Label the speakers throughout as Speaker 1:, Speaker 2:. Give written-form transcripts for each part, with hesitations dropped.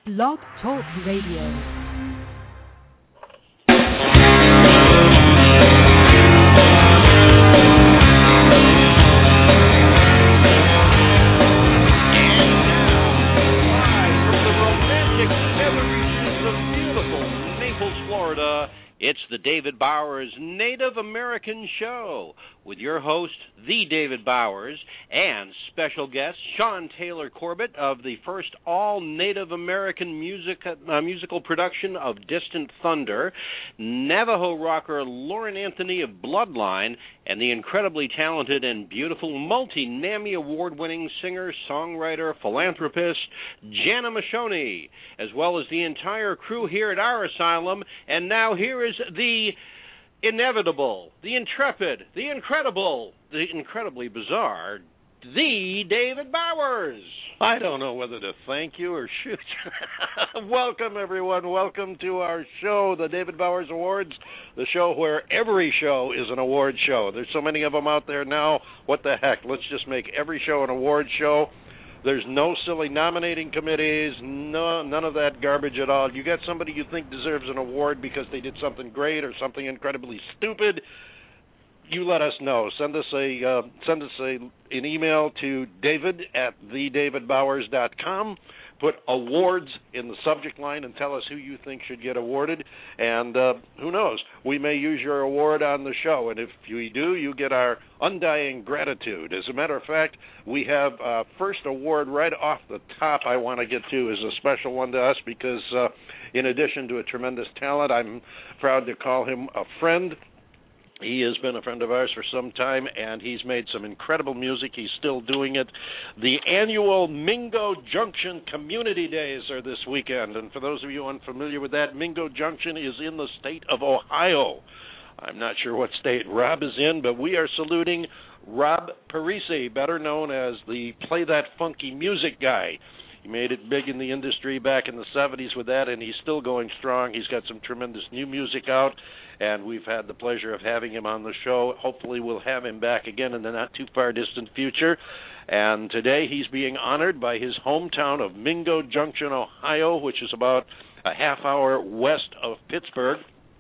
Speaker 1: Blog Talk Radio.
Speaker 2: It's the David Bowers Native American Show with your host, the David Bowers, and special guest Sean Taylor Corbett of the first all-Native American musical production of Distant Thunder, Navajo rocker Lauren Anthony of Bloodline, and the incredibly talented and beautiful multi-NAMI award-winning singer, songwriter, philanthropist Jana Mashoni, as well as the entire crew here at our asylum. And now here is the inevitable, the intrepid, the incredible, the incredibly bizarre, the David Bowers.
Speaker 3: I don't know whether to thank you or shoot. Welcome, everyone. Welcome to our show, the David Bowers Awards, the show where every show is an award show. There's so many of them out there now. What the heck? Let's just make every show an award show. There's no silly nominating committees, none of that garbage at all. You got somebody you think deserves an award because they did something great or something incredibly stupid, you let us know. Send us an email to david@thedavidbowers.com. Put awards in the subject line and tell us who you think should get awarded. And who knows, we may use your award on the show. And if we do, you get our undying gratitude. As a matter of fact, we have first award right off the top I want to get to is a special one to us because in addition to a tremendous talent, I'm proud to call him a friend. He has been a friend of ours for some time, and he's made some incredible music. He's still doing it. The annual Mingo Junction Community Days are this weekend, and for those of you unfamiliar with that, Mingo Junction is in the state of Ohio. I'm not sure what state Rob is in, but we are saluting Rob Parisi, better known as the Play That Funky Music guy. He made it big in the industry back in the 70s with that, and he's still going strong. He's got some tremendous new music out, and we've had the pleasure of having him on the show. Hopefully we'll have him back again in the not-too-far-distant future. And today he's being honored by his hometown of Mingo Junction, Ohio, which is about a half hour west of Pittsburgh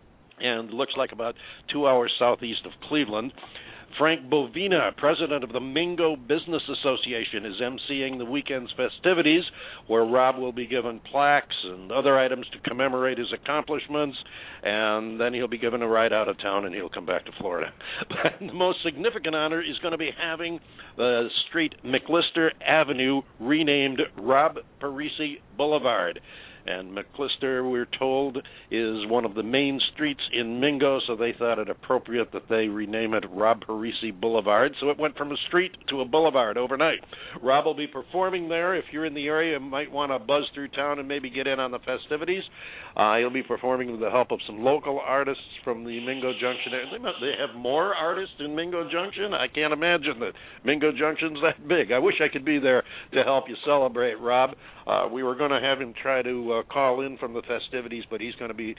Speaker 3: and looks like about 2 hours southeast of Cleveland. Frank Bovina, president of the Mingo Business Association, is emceeing the weekend's festivities, where Rob will be given plaques and other items to commemorate his accomplishments, and then he'll be given a ride out of town and he'll come back to Florida. But the most significant honor is going to be having the street McLister Avenue renamed Rob Parisi Boulevard. And McLister, we're told, is one of the main streets in Mingo, so they thought it appropriate that they rename it Rob Parisi Boulevard. So it went from a street to a boulevard overnight. Rob will be performing there. If you're in the area, you might want to buzz through town and maybe get in on the festivities. He'll be performing with the help of some local artists from the Mingo Junction area. They have more artists in Mingo Junction? I can't imagine that Mingo Junction's that big. I wish I could be there to help you celebrate, Rob. We were going to have him try to call in from the festivities, but he's going to be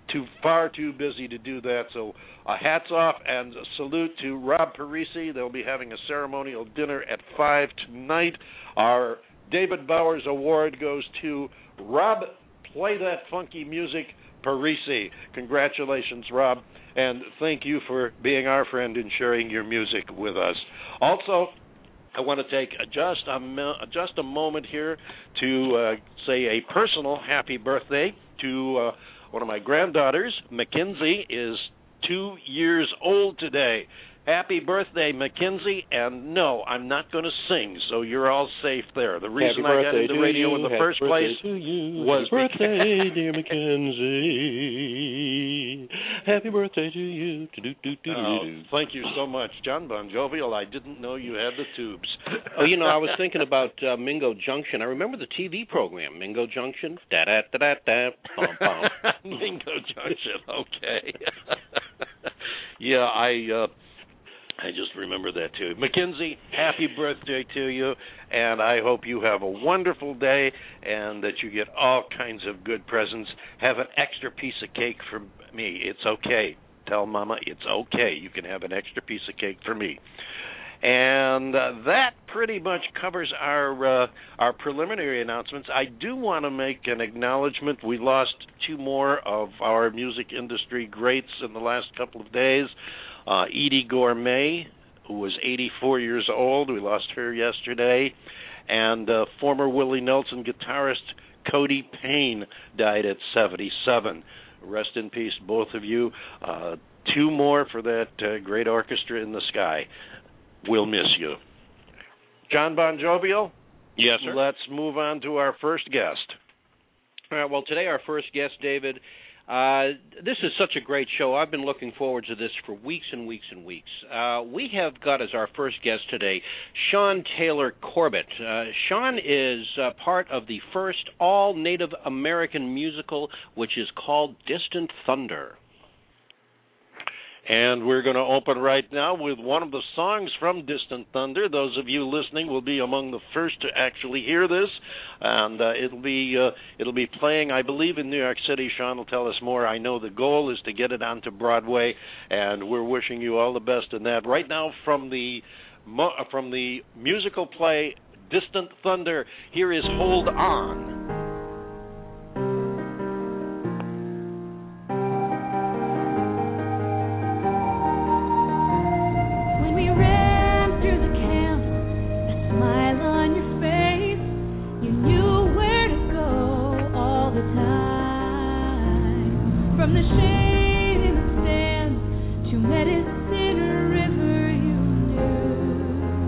Speaker 3: far too busy to do that. So hats off and a salute to Rob Parisi. They'll be having a ceremonial dinner at 5 tonight. Our David Bowers Award goes to Rob Play That Funky Music Parisi. Congratulations, Rob, and thank you for being our friend and sharing your music with us. Also, I want to take just a moment here to say a personal happy birthday to one of my granddaughters. Mackenzie is 2 years old today. Happy birthday, Mackenzie, and no, I'm not going to sing, so you're all safe there. The reason I got into radio in the first place was
Speaker 4: Happy birthday, dear Mackenzie. Happy birthday to you.
Speaker 3: Thank you so much, John Bon Jovial. I didn't know you had the tubes.
Speaker 2: Oh, I was thinking about Mingo Junction. I remember the TV program, Mingo Junction. Da-da-da-da-da, pom-pom.
Speaker 3: Mingo Junction, okay. Yeah, I just remember that, too. Mackenzie, happy birthday to you, and I hope you have a wonderful day and that you get all kinds of good presents. Have an extra piece of cake for me. It's okay. Tell Mama it's okay. You can have an extra piece of cake for me. And that pretty much covers our preliminary announcements. I do want to make an acknowledgement. We lost two more of our music industry greats in the last couple of days. Edie Gourmet, who was 84 years old. We lost her yesterday. And former Willie Nelson guitarist Cody Payne died at 77. Rest in peace, both of you. Two more for that great orchestra in the sky. We'll miss you. John Bon Jovial?
Speaker 2: Yes, sir.
Speaker 3: Let's move on to our first guest.
Speaker 2: All right, well, today our first guest, David, this is such a great show. I've been looking forward to this for weeks and weeks and weeks. We have got as our first guest today Sean Taylor Corbett. Sean is part of the first all-Native American musical, which is called Distant Thunder.
Speaker 3: And we're going to open right now with one of the songs from Distant Thunder. Those of you listening will be among the first to actually hear this, and it'll be playing, I believe, in New York City. Sean will tell us more. I know the goal is to get it onto Broadway, and we're wishing you all the best in that. Right now, from the musical play Distant Thunder, here is Hold On.
Speaker 5: From the shade in the sand to Medicine River, you knew.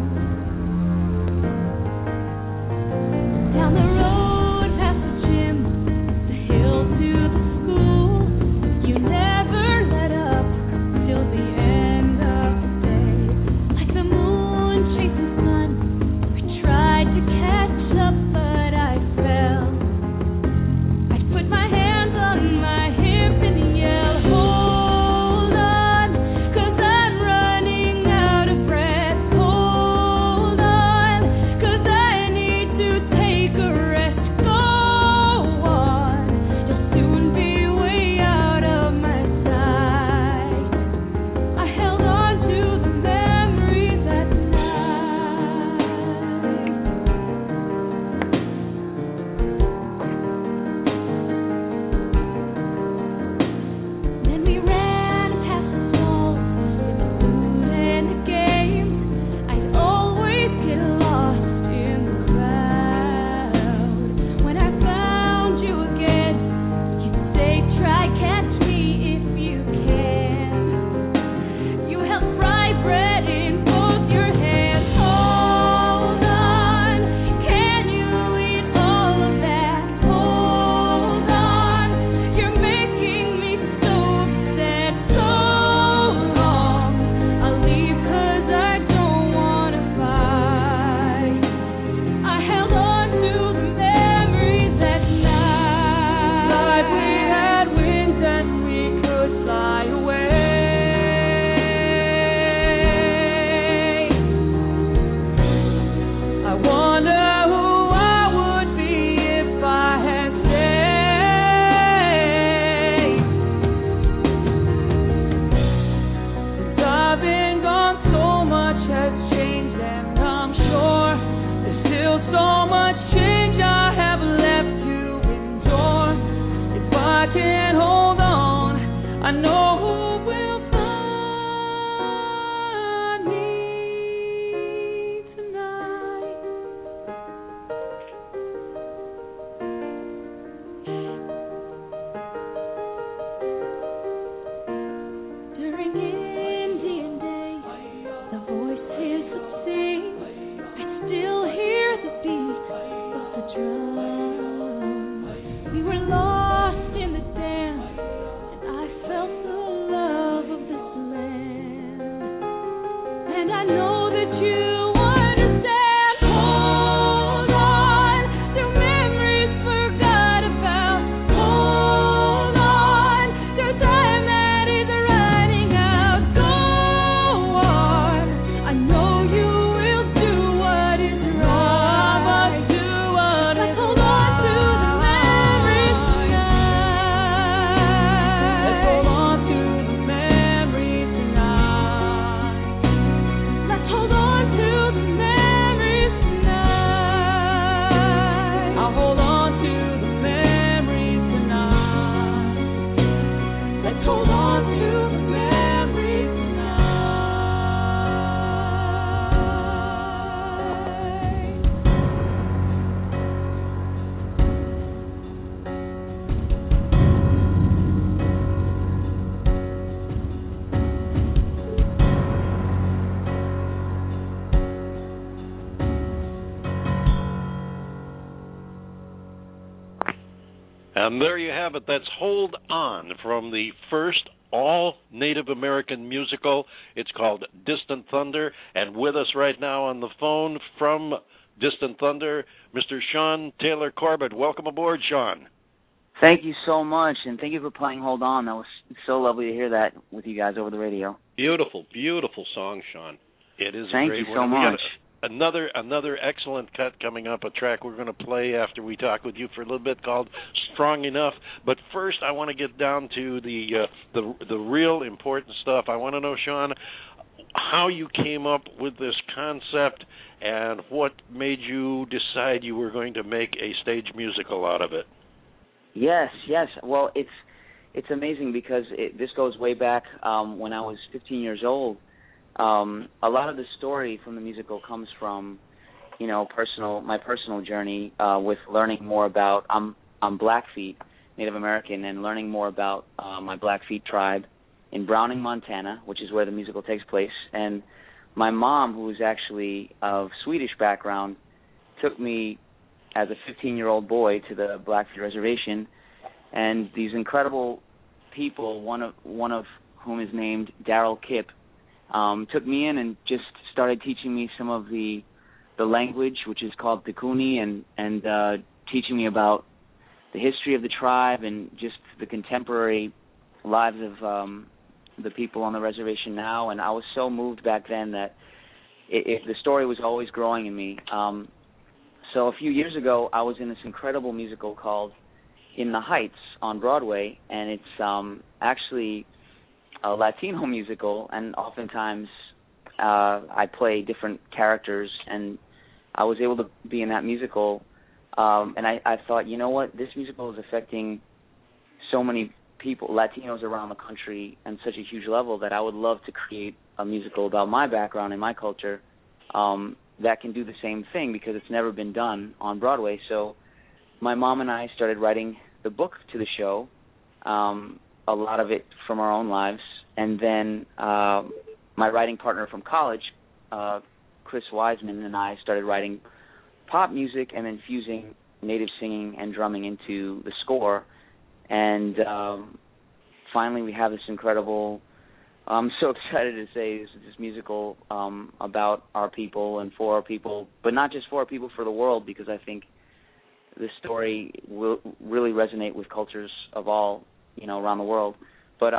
Speaker 5: Down the road past the gym, the hill to the school, you never let up till the end of the day. Like the moon chasing sun, we tried to catch up, but I fell. I put my hands on my hips and yell, hold on, 'cause I'm running out of breath. Hold on, 'cause I need to take a rest. Go on, you'll soon be way out of my sight. I held on to the memories that night. Then we ran past the mall with the food and the games. I'd always get lost in the crowd. When I found you again, you'd say, try catch me if you can. You held rye bread in both your hands. Hold on, can you eat all of that? Hold on, you're making me so upset. So long, I'll leave 'cause I don't wanna fight. I held on to the memories that night. Like we had wings and we could fly away. I wonder who I would be if I had stayed. Since I've been gone, so much has changed, and I'm sure there's still so much change I have left to endure. If I can hold on, I know who will find me tonight. During Indian days, the voices would sing. I still hear the beat of the drum. We were lost in the dance, and I felt so
Speaker 3: And there you have it. That's Hold On from the first all-Native American musical. It's called Distant Thunder. And with us right now on the phone from Distant Thunder, Mr. Sean Taylor Corbett. Welcome aboard, Sean.
Speaker 6: Thank you so much, and thank you for playing Hold On. That was so lovely to hear that with you guys over the radio.
Speaker 2: Beautiful, beautiful song, Sean.
Speaker 3: It is
Speaker 6: Thank
Speaker 3: a great
Speaker 6: you so
Speaker 3: one.
Speaker 6: much.
Speaker 3: We got another excellent cut coming up, a track we're going to play after we talk with you for a little bit called Strong Enough. But first, I want to get down to the real important stuff. I want to know, Sean, how you came up with this concept and what made you decide you were going to make a stage musical out of it.
Speaker 6: Yes. Well, it's amazing because this goes way back when I was 15 years old. A lot of the story from the musical comes from, my personal journey with learning more about. I'm Blackfeet, Native American, and learning more about my Blackfeet tribe in Browning, Montana, which is where the musical takes place. And my mom, who is actually of Swedish background, took me as a 15-year-old boy to the Blackfeet Reservation, and these incredible people, one of whom is named Daryl Kipp, took me in and just started teaching me some of the language, which is called Pikuni, and teaching me about the history of the tribe and just the contemporary lives of the people on the reservation now. And I was so moved back then that the story was always growing in me. So a few years ago, I was in this incredible musical called In the Heights on Broadway, and it's actually a Latino musical, and oftentimes I play different characters, and I was able to be in that musical, and I thought, you know what, this musical is affecting so many people, Latinos around the country, on such a huge level that I would love to create a musical about my background and my culture that can do the same thing, because it's never been done on Broadway. So my mom and I started writing the book to the show, a lot of it from our own lives, and then my writing partner from college, Chris Wiseman, and I started writing pop music and then fusing native singing and drumming into the score, and finally we have this incredible, I'm so excited to say, this musical about our people and for our people, but not just for our people, for the world, because I think this story will really resonate with cultures of all, around the world. But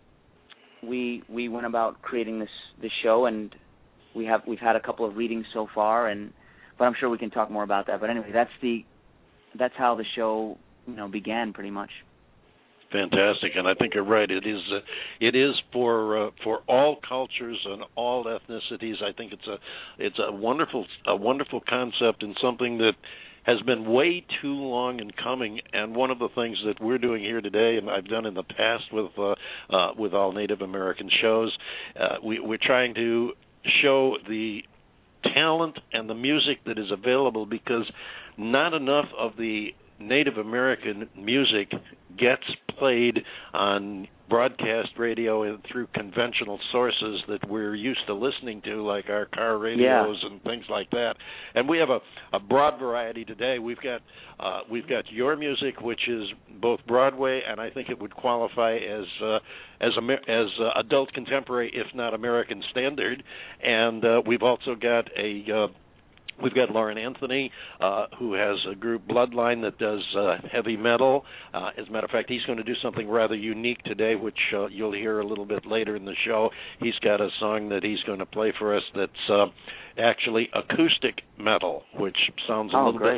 Speaker 6: we went about creating this show, and we've had a couple of readings so far, but I'm sure we can talk more about that. But anyway, that's how the show began, pretty much.
Speaker 3: Fantastic, and I think you're right. It is for all cultures and all ethnicities. I think it's a wonderful concept, and something that has been way too long in coming. And one of the things that we're doing here today, and I've done in the past with all Native American shows, we're trying to show the talent and the music that is available, because not enough of the Native American music gets played on broadcast radio and through conventional sources that we're used to listening to, like our car radios and things like that. And we have a broad variety today. We've got your music, which is both Broadway, and I think it would qualify as adult contemporary, if not American standard. And we've also got we've got Lauren Anthony, who has a group, Bloodline, that does heavy metal. As a matter of fact, he's going to do something rather unique today, which you'll hear a little bit later in the show. He's got a song that he's going to play for us that's actually acoustic metal, which sounds a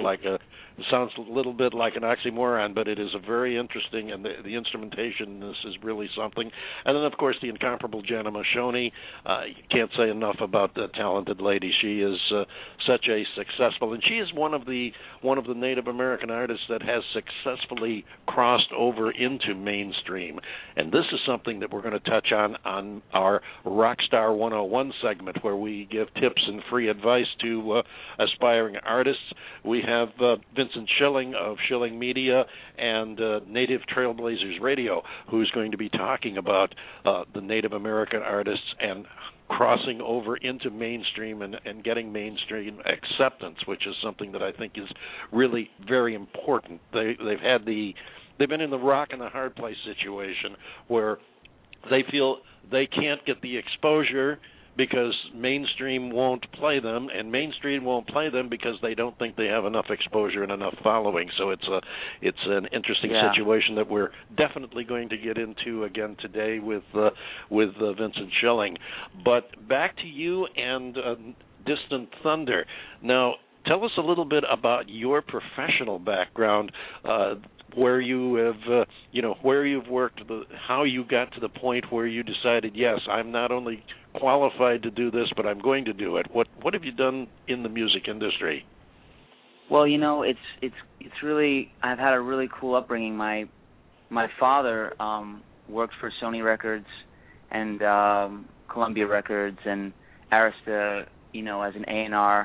Speaker 3: little bit like an oxymoron, but it is a very interesting, and the instrumentation in this is really something. And then, of course, the incomparable Jana Mashoni. You can't say enough about that talented lady. She is such a successful, and she is one of the Native American artists that has successfully crossed over into mainstream. And this is something that we're going to touch on our Rockstar 101 segment, where we give tips and free advice to aspiring artists. We have Vincent Schilling of Schilling Media and Native Trailblazers Radio, who's going to be talking about the Native American artists and crossing over into mainstream and getting mainstream acceptance, which is something that I think is really very important. They've been in the rock and the hard place situation where they feel they can't get the exposure because mainstream won't play them, and mainstream won't play them because they don't think they have enough exposure and enough following. So it's an interesting situation that we're definitely going to get into again today with Vincent Schilling. But back to you and Distant Thunder. Now, tell us a little bit about your professional background, where you have, where you've worked, how you got to the point where you decided, yes, I'm not only qualified to do this, but I'm going to do it. What have you done in the music industry?
Speaker 6: Well, it's really, I've had a really cool upbringing. My father worked for Sony Records and Columbia Records and Arista, as an A&R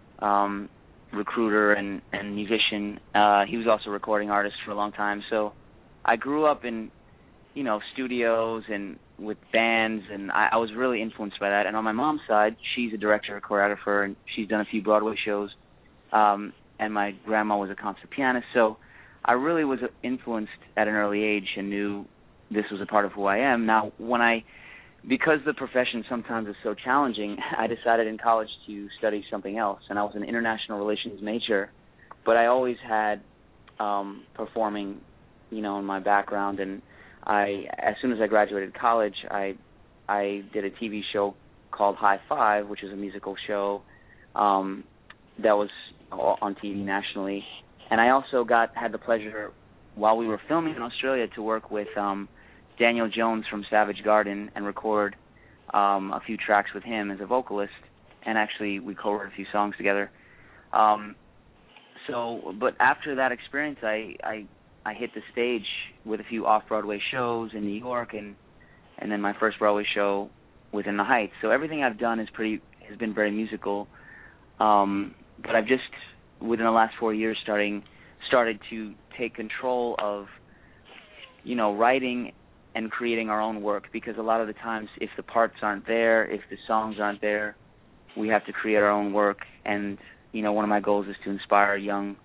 Speaker 6: recruiter and musician. He was also a recording artist for a long time. So I grew up in, studios and with bands, and I was really influenced by that. And on my mom's side, she's a director, a choreographer, and she's done a few Broadway shows. And my grandma was a concert pianist. So I really was influenced at an early age and knew this was a part of who I am. Now, because the profession sometimes is so challenging, I decided in college to study something else, and I was an international relations major, but I always had performing, in my background, and as soon as I graduated college, I did a TV show called High Five, which is a musical show that was on TV nationally, and I also had the pleasure, while we were filming in Australia, to work with Daniel Jones from Savage Garden and record a few tracks with him as a vocalist, and actually we co-wrote a few songs together. But after that experience, I hit the stage with a few off-Broadway shows in New York, and then my first Broadway show was In the Heights. So everything I've done has been very musical. But I've just, within the last 4 years, started to take control of, writing and creating our own work, because a lot of the times if the parts aren't there, if the songs aren't there, we have to create our own work. And one of my goals is to inspire young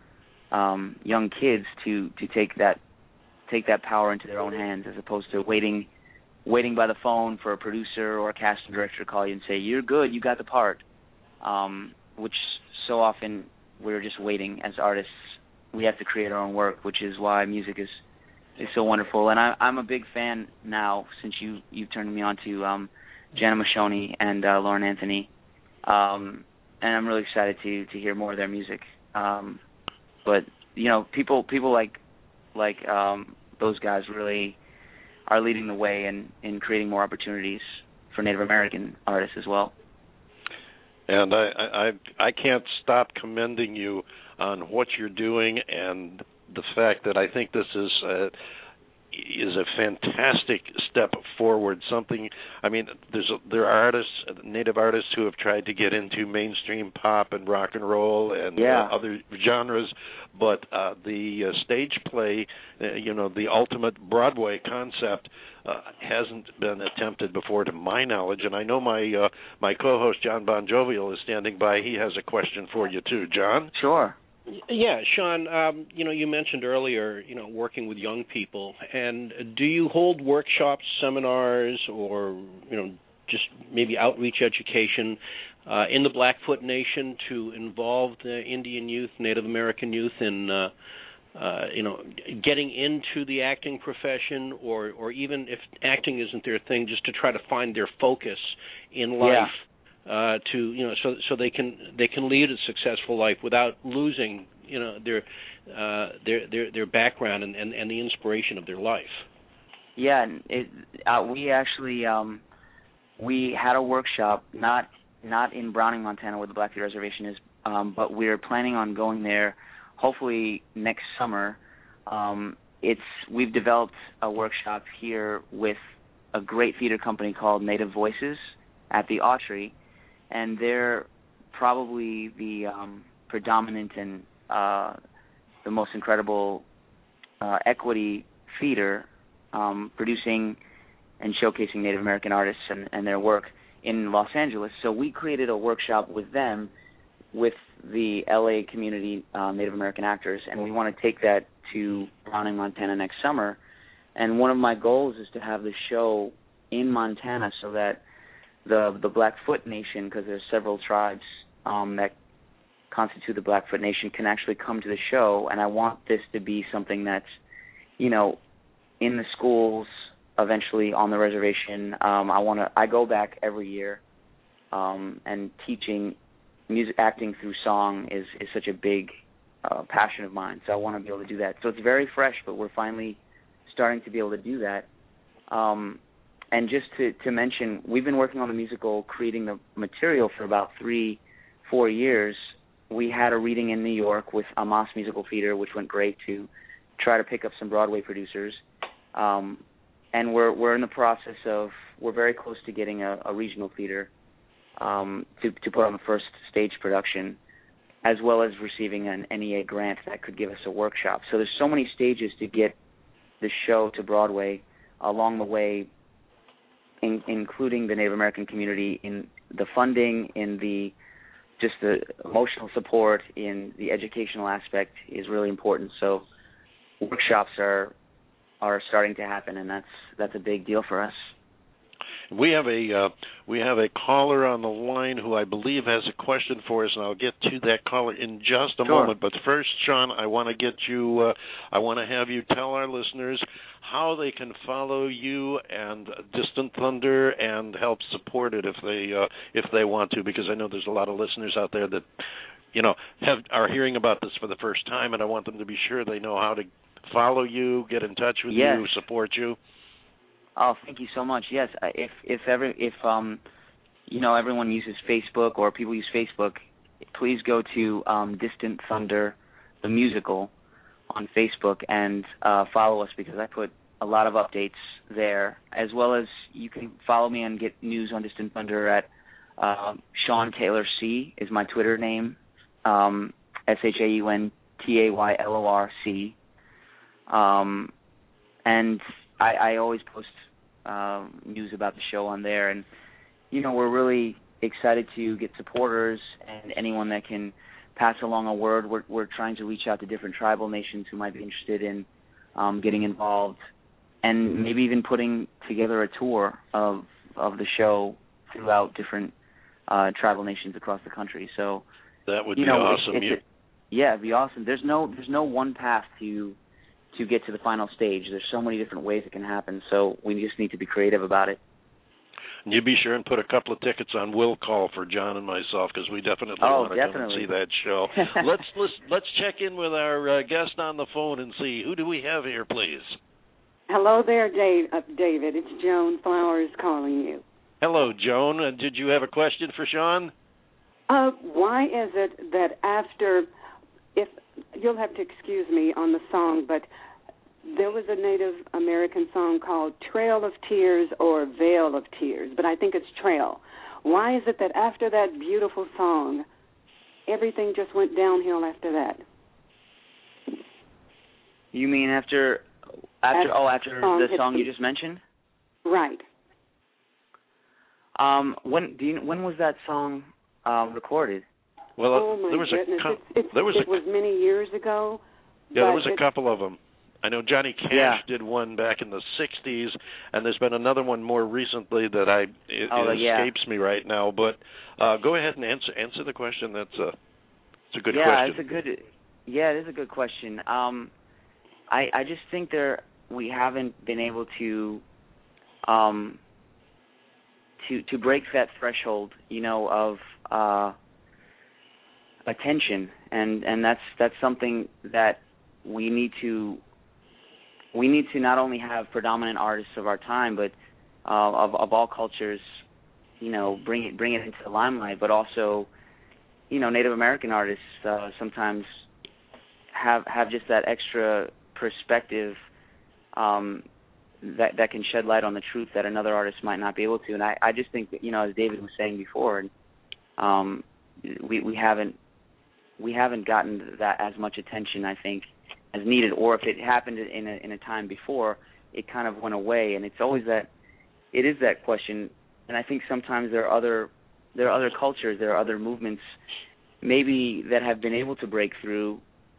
Speaker 6: kids to take that power into their own hands, as opposed to waiting by the phone for a producer or a casting director to call you and say, you're good, you got the part, which so often we're just waiting. As artists, we have to create our own work, which is why music is so wonderful. And I'm a big fan now, since you've turned me on to Jana Mashoni and Lauren Anthony, and I'm really excited to hear more of their music. But people like those guys really are leading the way in creating more opportunities for Native American artists as well.
Speaker 3: And I can't stop commending you on what you're doing, and the fact that I think this is a fantastic step forward. There are artists, Native artists, who have tried to get into mainstream pop and rock and roll and other genres, but the stage play, the ultimate Broadway concept, hasn't been attempted before, to my knowledge. And I know my co-host John Bon Jovial is standing by. He has a question for you too, John.
Speaker 6: Sure.
Speaker 2: Yeah, Sean, you mentioned earlier, working with young people, and do you hold workshops, seminars, or, just maybe outreach education in the Blackfoot Nation to involve the Indian youth, Native American youth in, getting into the acting profession, or even if acting isn't their thing, just to try to find their focus in life? Yeah. So they can lead a successful life without losing their background and the inspiration of their life.
Speaker 6: Yeah, we actually we had a workshop not in Browning, Montana, where the Blackfeet Reservation is, but we're planning on going there hopefully next summer. We've developed a workshop here with a great theater company called Native Voices at the Autry. And they're probably the predominant and the most incredible equity feeder producing and showcasing Native American artists and their work in Los Angeles. So we created a workshop with them, with the LA community Native American actors, and we want to take that to Browning, Montana next summer. And one of my goals is to have the show in Montana so that the Blackfoot Nation, because there's several tribes that constitute the Blackfoot Nation, can actually come to the show. And I want this to be something that's, in the schools, eventually on the reservation. I go back every year, and teaching music, acting through song is such a big passion of mine. So I want to be able to do that. So it's very fresh, but we're finally starting to be able to do that. And just to mention, we've been working on the musical, creating the material for about 3-4 years. We had a reading in New York with Amos Musical Theater, which went great, to try to pick up some Broadway producers. And we're in the process of, we're very close to getting a regional theater to put on the first stage production, as well as receiving an NEA grant that could give us a workshop. So there's so many stages to get the show to Broadway along the way, including the Native American community, in the funding, in the emotional support, in the educational aspect is really important. So workshops are starting to happen, and that's a big deal for us.
Speaker 3: We have a caller on the line who I believe has a question for us, and I'll get to that caller in just a moment. But first, Sean, I want to have you tell our listeners how they can follow you and Distant Thunder and help support it if they want to, because I know there's a lot of listeners out there that are hearing about this for the first time, and I want them to be sure they know how to follow you, get in touch with you, support you.
Speaker 6: Oh, thank you so much. Yes, if everyone uses Facebook, or people use Facebook, please go to Distant Thunder, the musical, on Facebook, and follow us, because I put a lot of updates there, as well as you can follow me and get news on Distant Thunder at Sean Taylor C is my Twitter name, ShaunTaylorC. And I always post news about the show on there, and we're really excited to get supporters and anyone that can pass along a word. We're trying to reach out to different tribal nations who might be interested in getting involved, and maybe even putting together a tour of the show throughout different tribal nations across the country. So
Speaker 3: that would be awesome.
Speaker 6: It'd be awesome. There's no one path to get to the final stage. There's so many different ways it can happen, so we just need to be creative about it.
Speaker 3: And you be sure and put a couple of tickets on Will Call for John and myself, because we definitely want to come and see that show. Let's check in with our guest on the phone and see, who do we have here, please?
Speaker 7: Hello there, David. It's Joan Flowers calling you.
Speaker 3: Hello, Joan. Did you have a question for Sean?
Speaker 7: Why is it that if you'll have to excuse me on the song, but there was a Native American song called Trail of Tears or Veil of Tears, but I think it's Trail. Why is it that after that beautiful song, everything just went downhill after that?
Speaker 6: You mean after the song you just mentioned?
Speaker 7: Right.
Speaker 6: When was that song recorded?
Speaker 3: Well,
Speaker 7: oh my goodness! It was many years ago.
Speaker 3: Yeah, there was a couple of them. I know Johnny Cash did one back in the '60s, and there's been another one more recently that escapes me right now. But go ahead and answer the question. It's a good question.
Speaker 6: It is a good question. I just think we haven't been able to break that threshold, of attention, and that's something that we need to not only have predominant artists of our time, but of all cultures, bring it into the limelight, but also, Native American artists sometimes have just that extra perspective that can shed light on the truth that another artist might not be able to. And I just think that, as David was saying before, we haven't gotten that as much attention, I think, as needed. Or if it happened in a time before, it kind of went away. And it's always that. It is that question. And I think sometimes there are other cultures, there are other movements, maybe that have been able to break through.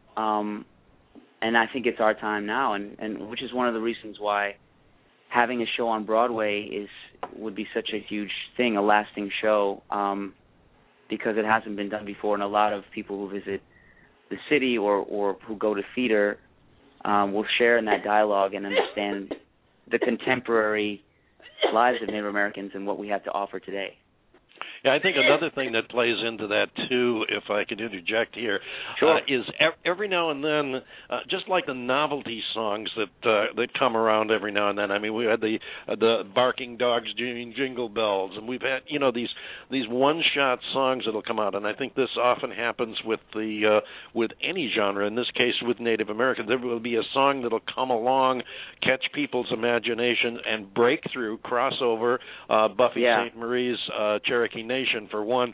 Speaker 6: And I think it's our time now, and which is one of the reasons why having a show on Broadway would be such a huge thing, a lasting show, because it hasn't been done before, and a lot of people who visit the city or who go to theater will share in that dialogue and understand the contemporary lives of Native Americans and what we have to offer today.
Speaker 3: Yeah, I think another thing that plays into that too, if I could interject here,
Speaker 6: sure.
Speaker 3: Is every now and then, just like the novelty songs that come around every now and then. I mean, we had the barking dogs doing Jingle Bells, and we've had these one-shot songs that'll come out, and I think this often happens with any genre. In this case, with Native Americans, there will be a song that'll come along, catch people's imagination, and break through, crossover. Buffy St. Marie's Cherokee Nation, for one,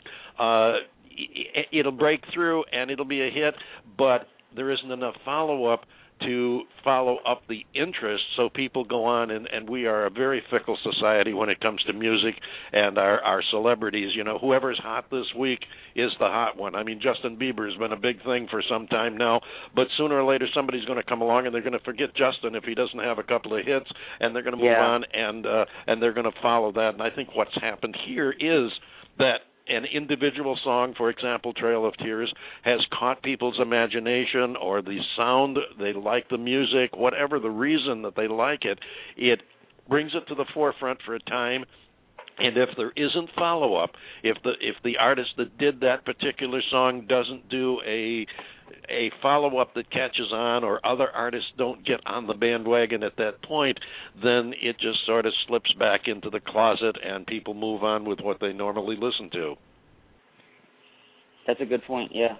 Speaker 3: it'll break through and it'll be a hit, but there isn't enough follow-up to follow up the interest, so people go on, and we are a very fickle society when it comes to music and our celebrities. You know, whoever's hot this week is the hot one. I mean, Justin Bieber has been a big thing for some time now, but sooner or later somebody's going to come along and they're going to forget Justin if he doesn't have a couple of hits, and they're going to move on, and they're going to follow that. And I think what's happened here is that an individual song, for example, Trail of Tears, has caught people's imagination, or the sound, they like the music, whatever the reason that they like it, it brings it to the forefront for a time. And if there isn't follow-up, if the artist that did that particular song doesn't do a follow-up that catches on, or other artists don't get on the bandwagon at that point, then it just sort of slips back into the closet and people move on with what they normally listen to.
Speaker 6: That's a good point, yeah.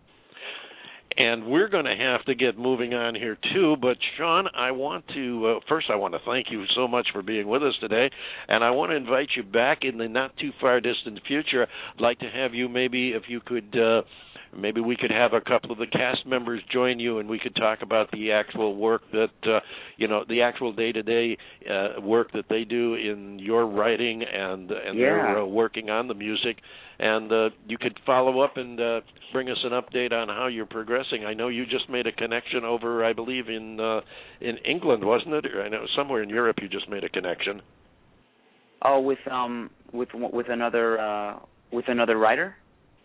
Speaker 3: And we're going to have to get moving on here, too. But, Sean, I want to first I want to thank you so much for being with us today. And I want to invite you back in the not-too-far-distant future. I'd like to have you, maybe, if you could, maybe we could have a couple of the cast members join you, and we could talk about the actual work that, the actual day-to-day work that they do in your writing and they're working on the music. And you could follow up and bring us an update on how you're progressing. I know you just made a connection over, I believe, in England, wasn't it? Or I know somewhere in Europe you just made a connection.
Speaker 6: Oh, with another writer.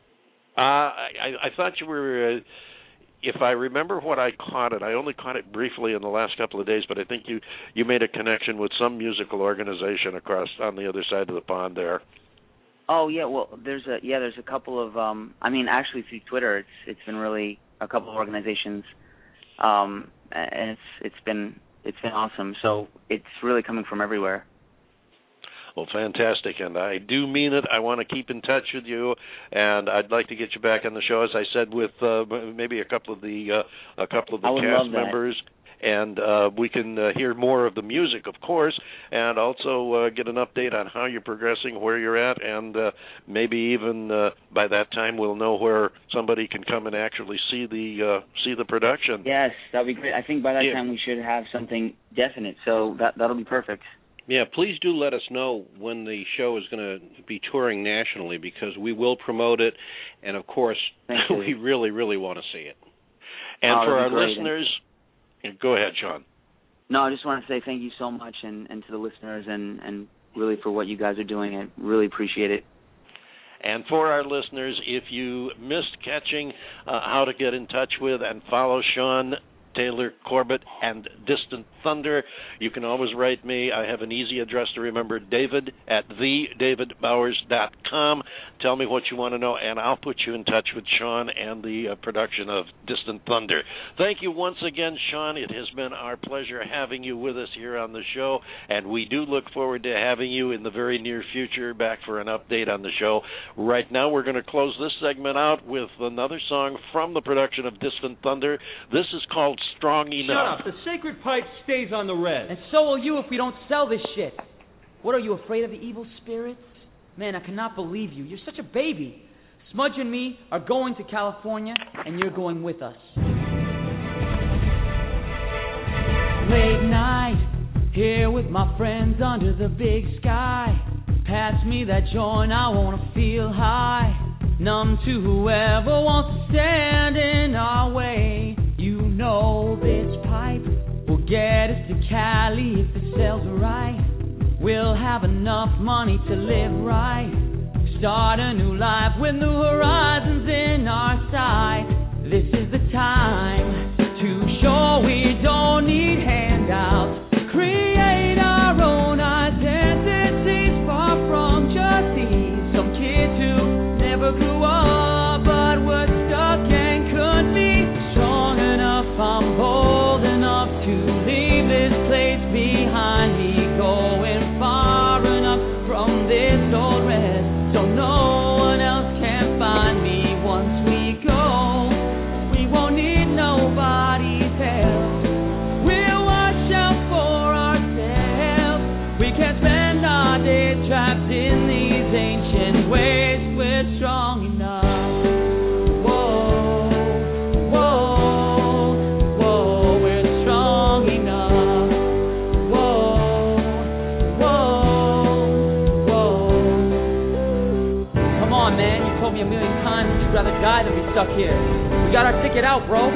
Speaker 3: I thought you were. If I remember what I caught it, I only caught it briefly in the last couple of days, but I think you made a connection with some musical organization across on the other side of the pond there.
Speaker 6: Oh yeah, well there's a couple of actually through Twitter it's been really a couple of organizations, and it's been awesome. So it's really coming from everywhere.
Speaker 3: Well, fantastic, and I do mean it. I want to keep in touch with you, and I'd like to get you back on the show, as I said, with maybe a couple of the cast members. And we can hear more of the music, of course, and also get an update on how you're progressing, where you're at, and maybe even by that time we'll know where somebody can come and actually see the production.
Speaker 6: Yes, that'll be great. I think by that time we should have something definite, so that'll be perfect.
Speaker 2: Yeah, please do let us know when the show is going to be touring nationally, because we will promote it, and of course we really, really want to see it. And for our listeners. Go ahead, Sean.
Speaker 6: No, I just want to say thank you so much, and to the listeners, and really for what you guys are doing. I really appreciate it.
Speaker 3: And for our listeners, if you missed catching how to get in touch with and follow Sean Taylor Corbett and Distant Thunder, you can always write me. I have an easy address to remember, david@thedavidbowers.com. Tell me what you want to know, and I'll put you in touch with Sean and the production of Distant Thunder. Thank you once again, Sean. It has been our pleasure having you with us here on the show, and we do look forward to having you in the very near future back for an update on the show. Right now, we're going to close this segment out with another song from the production of Distant Thunder. This is called Strong Enough.
Speaker 8: Shut up. The sacred pipe stays on the res.
Speaker 9: And so will you if we don't sell this shit. What, are you afraid of the evil spirits? Man, I cannot believe you. You're such a baby. Smudge and me are going to California, and you're going with us. Late night, here with my friends under the big sky. Pass me that joint, I wanna feel high. Numb to whoever wants to stand in our way. You know this pipe will get us to Cali if it sells right. We'll have enough money to live right. Start a new life with new horizons in our sight. This is the time to show we don't need handouts. Create our own identities, far from just these. Some kids who never grew up but were stuck and couldn't be strong enough. I'm bold enough to leave this place behind me, going far enough from this old rest so no one else can find me. Once we go, we won't need nobody's help. We'll watch out for ourselves. We can't spend our days trapped in these ancient ways. We're strong enough. Whoa, whoa, whoa, we're strong enough. Whoa, whoa, whoa. Come on, man, you told me a million times you'd rather die than be stuck here. We got our ticket out, bro.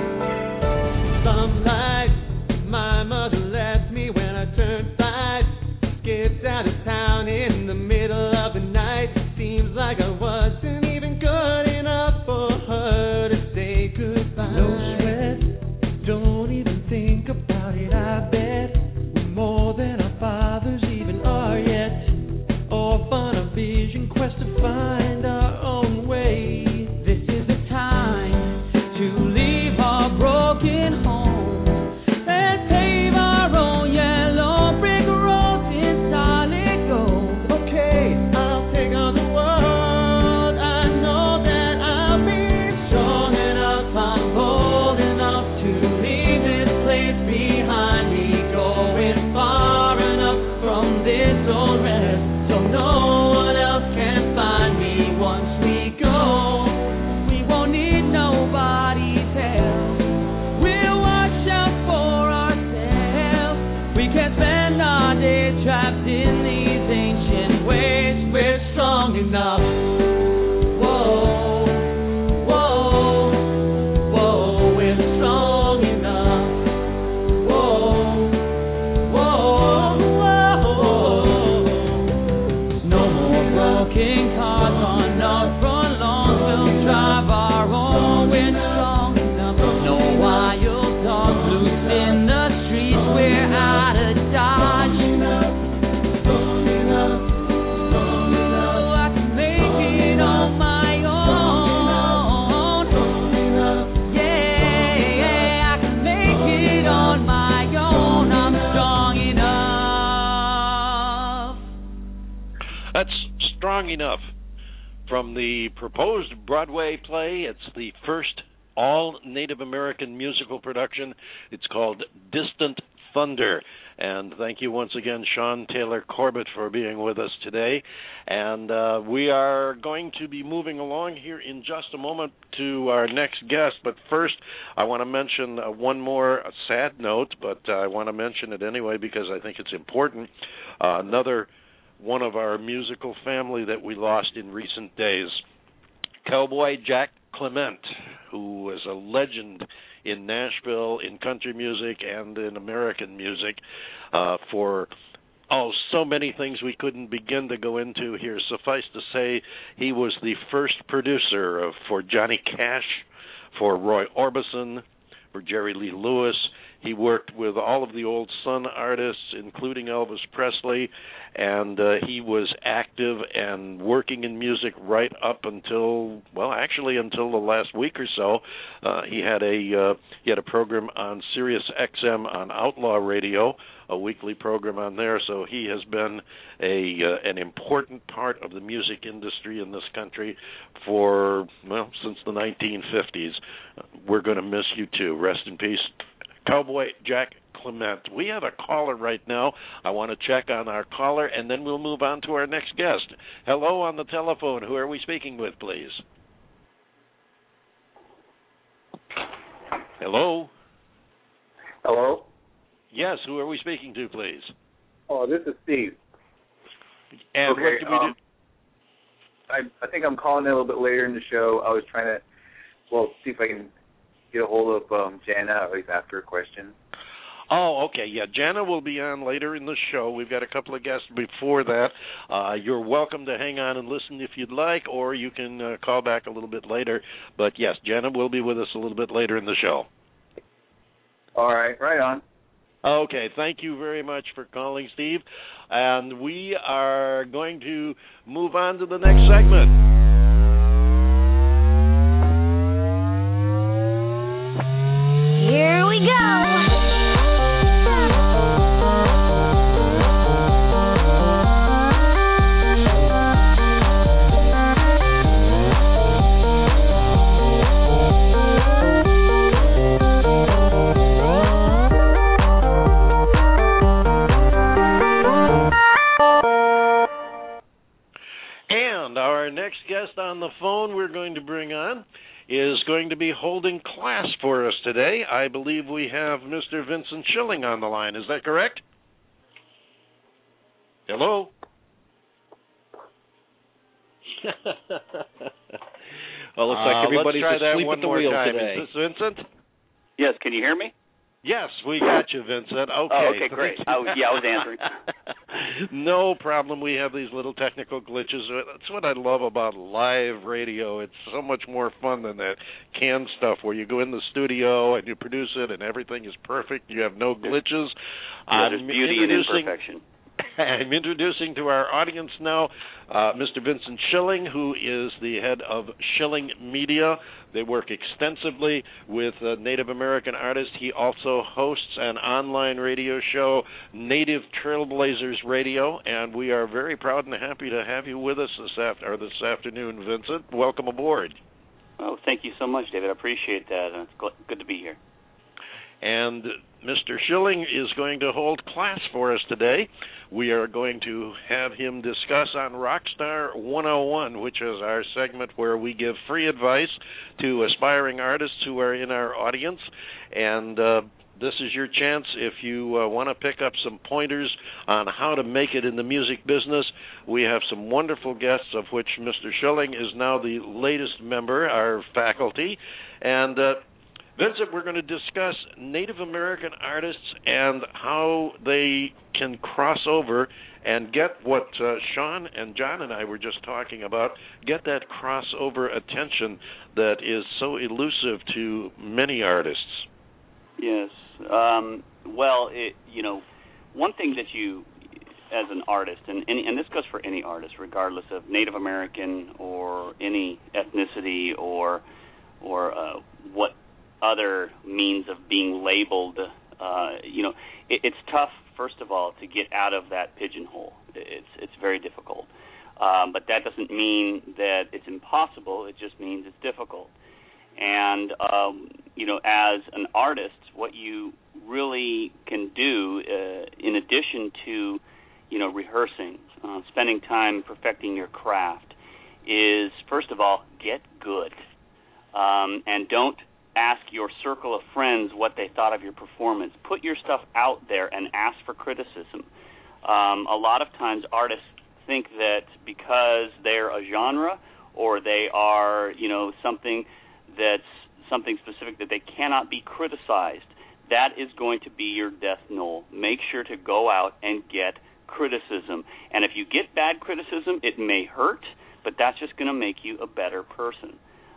Speaker 10: Some nights my mother left me when I turned 5. Skipped out of town in the middle of the night. Seems like I wasn't even good enough for her to say goodbye. No sweat, don't even think about it. I bet we're more than our fathers even are yet. Off on a vision quest to find our own way.
Speaker 9: This is the time to leave our broken home and pave our own yellow brick roads in solid gold.
Speaker 10: Okay, I'll take on the world. I know that I'll be
Speaker 9: Strong enough, I'm bold enough to leave this place behind me, going far enough from this old rest so no one else can find me. Once we go, we won't need nobody's help. We'll watch out for ourselves. We can't spend our days trapped in these ancient ways. We're strong enough. Whoa, whoa, whoa, we're strong enough. Whoa, whoa, whoa. No more broken cars on our front lawn. We'll drive our own. We're strong enough. No wild dogs loose in the streets. We're out of Dodge.
Speaker 10: strong enough.
Speaker 9: Oh, I can make it on my own. Yeah, I can make it on my own. I'm strong enough.
Speaker 3: That's Strong Enough from the proposed Broadway play. It's the first all-Native American musical production. It's called Distant Thunder. And thank you once again, Sean Taylor Corbett, for being with us today. And we are going to be moving along here in just a moment to our next guest. But first, I want to mention one more sad note, but I want to mention it anyway because I think it's important. Another one of our musical family that we lost in recent days, Cowboy Jack Clement, who was a legend in Nashville, in country music, and in American music for so many things we couldn't begin to go into here. Suffice to say, he was the first producer for Johnny Cash, for Roy Orbison, for Jerry Lee Lewis. He worked with all of the old Sun artists, including Elvis Presley, and he was active and working in music right up until, until the last week or so. He had a program on Sirius XM on Outlaw Radio, a weekly program on there. So he has been an important part of the music industry in this country since the 1950s. We're going to miss you too. Rest in peace, Cowboy Jack Clement. We have a caller right now. I want to check on our caller, and then we'll move on to our next guest. Hello on the telephone. Who are we speaking with, please? Hello?
Speaker 11: Hello?
Speaker 3: Yes, who are we speaking to, please?
Speaker 11: Oh, this is Steve.
Speaker 3: And
Speaker 11: okay,
Speaker 3: what did we do?
Speaker 11: I think I'm calling in a little bit later in the show. I was trying to, see if I can get a hold of Jana, at least ask her a question.
Speaker 3: Oh, okay. Yeah, Jana will be on later in the show. We've got a couple of guests before that. You're welcome to hang on and listen if you'd like, or you can call back a little bit later. But, yes, Jana will be with us a little bit later in the show.
Speaker 11: All right, right on.
Speaker 3: Okay, thank you very much for calling, Steve. And we are going to move on to the next segment.
Speaker 5: Here we go.
Speaker 3: And our next guest on the phone we're going to bring on is going to be holding class for us today. I believe we have Mr. Vincent Schilling on the line. Is that correct? Hello?
Speaker 12: Well, looks like everybody's asleep at the wheel today.
Speaker 3: Is this Vincent?
Speaker 13: Yes, can you hear me?
Speaker 3: Yes, we got you, Vincent. Okay.
Speaker 13: Oh, okay, great. I was answering.
Speaker 3: No problem. We have these little technical glitches. That's what I love about live radio. It's so much more fun than that canned stuff where you go in the studio and you produce it and everything is perfect. You have no glitches.
Speaker 13: Yeah, there's beauty in imperfection.
Speaker 3: I'm introducing to our audience now Mr. Vincent Schilling, who is the head of Schilling Media. They work extensively with Native American artists. He also hosts an online radio show, Native Trailblazers Radio, and we are very proud and happy to have you with us this afternoon, Vincent. Welcome aboard.
Speaker 13: Oh, thank you so much, David. I appreciate that. It's good to be here.
Speaker 3: And Mr. Schilling is going to hold class for us today. We are going to have him discuss on Rockstar 101, which is our segment where we give free advice to aspiring artists who are in our audience. And this is your chance if you want to pick up some pointers on how to make it in the music business. We have some wonderful guests, of which Mr. Schilling is now the latest member, our faculty. And Vincent, we're going to discuss Native American artists and how they can cross over and get what Sean and John and I were just talking about, get that crossover attention that is so elusive to many artists.
Speaker 13: Yes. One thing that you, as an artist, and this goes for any artist, regardless of Native American or any ethnicity or what other means of being labeled, it's tough, first of all, to get out of that pigeonhole. It's very difficult. But that doesn't mean that it's impossible. It just means it's difficult. And, as an artist, what you really can do, in addition to, rehearsing, spending time perfecting your craft, is, first of all, get good. And don't ask your circle of friends what they thought of your performance. Put your stuff out there and ask for criticism. A lot of times artists think that because they're a genre or they are, something that's something specific, that they cannot be criticized. That is going to be your death knell. Make sure to go out and get criticism. And if you get bad criticism, it may hurt, but that's just going to make you a better person.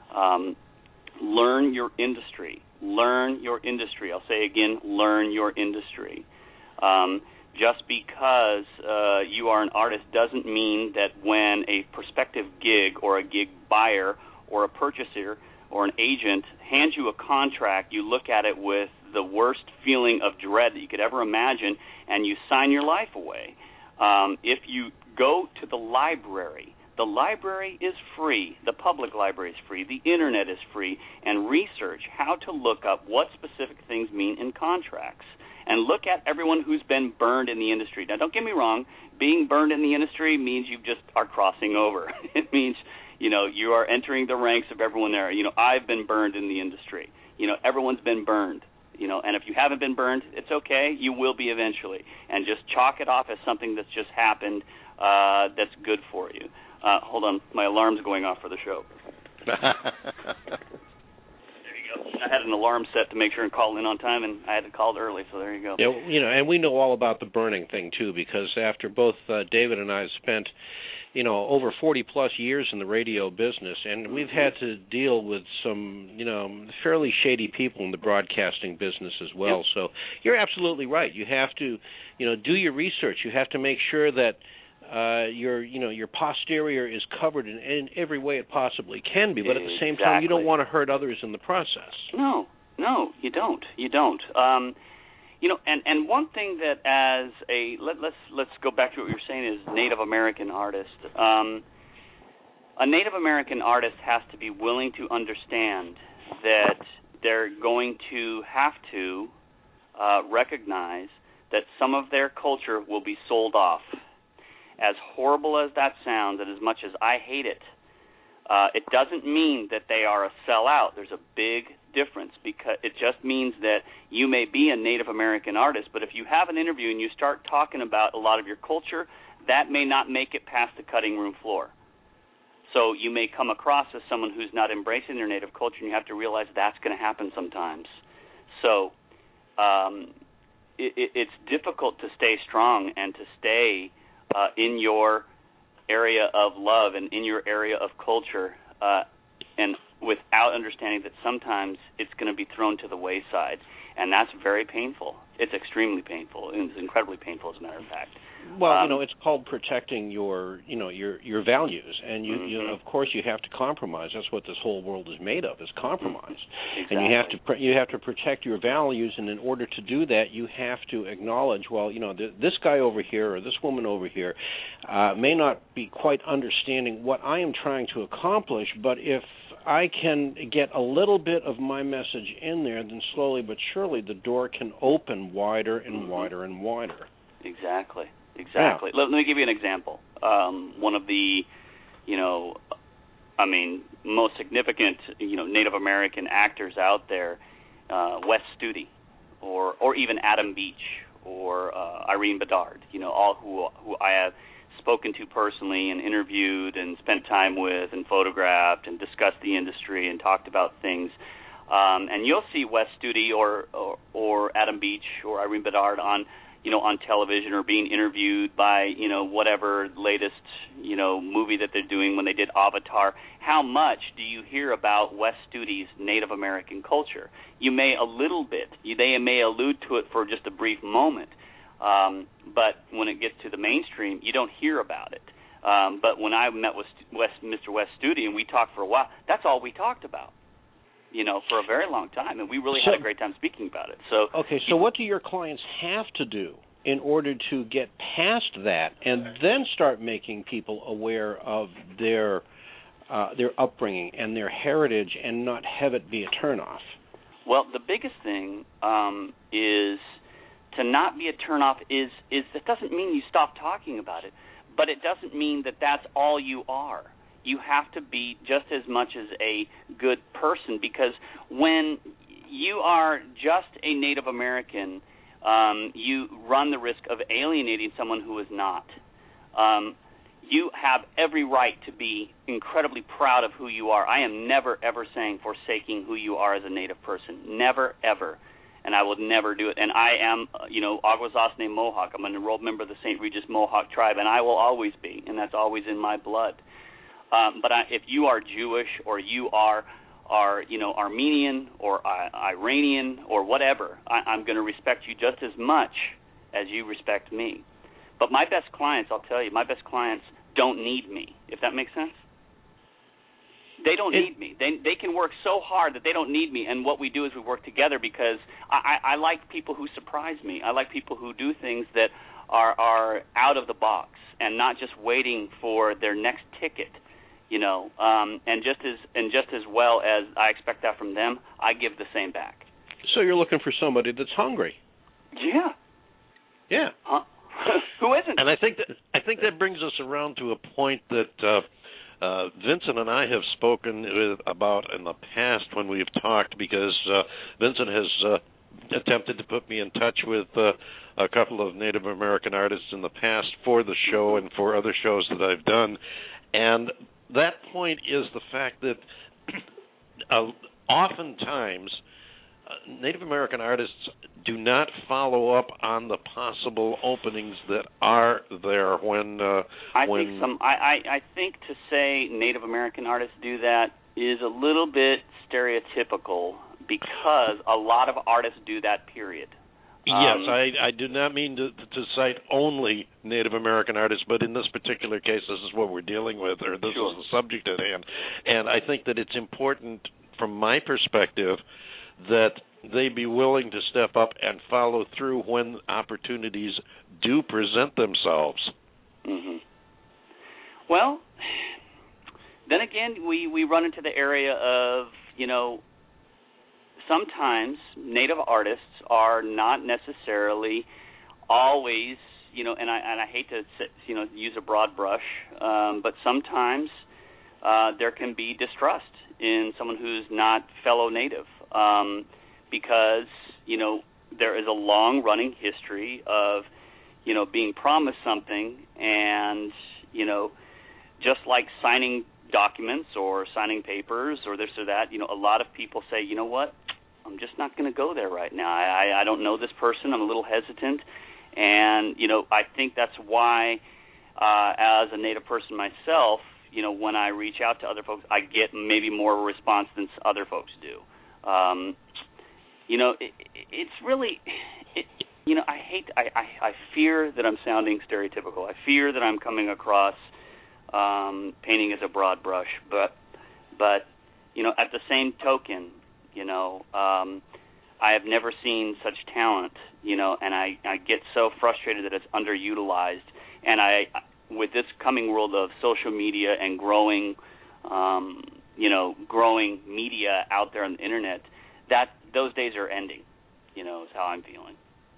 Speaker 13: Learn your industry. Learn your industry. I'll say again, learn your industry. Just because you are an artist doesn't mean that when a prospective gig or a gig buyer or a purchaser or an agent hands you a contract, you look at it with the worst feeling of dread that you could ever imagine, and you sign your life away. If you go to the library is free. The public library is free. The Internet is free. And research how to look up what specific things mean in contracts. and look at everyone who's been burned in the industry. Now, don't get me wrong. Being burned in the industry means you just are crossing over. It means, you are entering the ranks of everyone there. I've been burned in the industry. Everyone's been burned. And if you haven't been burned, it's okay. You will be eventually. And just chalk it off as something that's just happened that's good for you. Hold on. My alarm's going off for the show. There you go. I had an alarm set to make sure and call in on time, and I had to call it early, so there you go.
Speaker 12: Yeah, and we know all about the burning thing, too, because after both David and I spent over 40-plus years in the radio business, and we've had to deal with some, fairly shady people in the broadcasting business as well. Yep. So you're absolutely right. You have to, do your research. You have to make sure that your posterior is covered in every way it possibly can be, but at the same time, you don't want to hurt others in the process.
Speaker 13: No, you don't. You don't. And one thing that as a let's go back to what you were saying is Native American artist. A Native American artist has to be willing to understand that they're going to have to recognize that some of their culture will be sold off. As horrible as that sounds, and as much as I hate it, it doesn't mean that they are a sellout. There's a big difference, because it just means that you may be a Native American artist, but if you have an interview and you start talking about a lot of your culture, that may not make it past the cutting room floor. So you may come across as someone who's not embracing their native culture, and you have to realize that's going to happen sometimes. So it's difficult to stay strong and to stay in your area of love and in your area of culture, and without understanding that sometimes it's going to be thrown to the wayside, and that's very painful. It's extremely painful. It's incredibly painful, as a matter of fact.
Speaker 12: Well, it's called protecting your values, and you of course you have to compromise. That's what this whole world is made of, is compromise.
Speaker 13: Exactly.
Speaker 12: And you have to protect your values, and in order to do that, you have to acknowledge, this guy over here or this woman over here may not be quite understanding what I am trying to accomplish, but if I can get a little bit of my message in there, then slowly but surely the door can open wider and wider and wider.
Speaker 13: Exactly.
Speaker 12: Yeah.
Speaker 13: Let me give you an example. One of the, most significant, Native American actors out there, Wes Studi, or even Adam Beach, or Irene Bedard, all who I have spoken to personally and interviewed and spent time with and photographed and discussed the industry and talked about things. And you'll see Wes Studi or Adam Beach or Irene Bedard on television or being interviewed by, whatever latest, movie that they're doing when they did Avatar. How much do you hear about Wes Studi's Native American culture? You may a little bit. They may allude to it for just a brief moment. But when it gets to the mainstream, you don't hear about it. But when I met with Mr. Wes Studi and we talked for a while, that's all we talked about, for a very long time. And we really had a great time speaking about it. So
Speaker 12: what do your clients have to do in order to get past that and then start making people aware of their upbringing and their heritage and not have it be a turnoff?
Speaker 13: Well, the biggest thing is to not be a turnoff is that doesn't mean you stop talking about it, but it doesn't mean that that's all you are. You have to be just as much as a good person, because when you are just a Native American, you run the risk of alienating someone who is not. You have every right to be incredibly proud of who you are. I am never, ever saying forsaking who you are as a Native person. Never, ever. And I will never do it. And I am, Akwesasne Mohawk. I'm an enrolled member of the St. Regis Mohawk tribe, and I will always be, and that's always in my blood. But if you are Jewish or you are Armenian or Iranian or whatever, I'm going to respect you just as much as you respect me. But my best clients, I'll tell you, my best clients don't need me, if that makes sense. They don't need me. They can work so hard that they don't need me, and what we do is we work together, because I like people who surprise me. I like people who do things that are out of the box and not just waiting for their next ticket, and just as well as I expect that from them, I give the same back.
Speaker 12: So you're looking for somebody that's hungry.
Speaker 13: Yeah.
Speaker 12: Yeah.
Speaker 13: Who isn't?
Speaker 12: And I think that brings us around to a point that Vincent and I have spoken about in the past when we've talked, because Vincent has attempted to put me in touch with a couple of Native American artists in the past for the show and for other shows that I've done. And that point is the fact that oftentimes Native American artists do not follow up on the possible openings that are there when
Speaker 13: I think to say Native American artists do that is a little bit stereotypical, because a lot of artists do that, period.
Speaker 12: Yes, I do not mean to cite only Native American artists, but in this particular case, this is what we're dealing with, or this is the subject at hand. And I think that it's important, from my perspective, that they be willing to step up and follow through when opportunities do present themselves.
Speaker 13: Mm-hmm. Well, then again, we run into the area of, sometimes Native artists are not necessarily always, and I hate to use a broad brush, but sometimes there can be distrust in someone who's not fellow Native, because there is a long-running history of being promised something, and just like signing documents or signing papers or this or that, a lot of people say, you know what, I'm just not going to go there right now. I don't know this person. I'm a little hesitant. And, I think that's why, as a Native person myself, when I reach out to other folks, I get maybe more response than other folks do. It's really, I fear that I'm sounding stereotypical. I fear that I'm coming across painting as a broad brush. But at the same token, I have never seen such talent, and I get so frustrated that it's underutilized. And with this coming world of social media and growing media out there on the internet, that those days are ending, is how I'm feeling.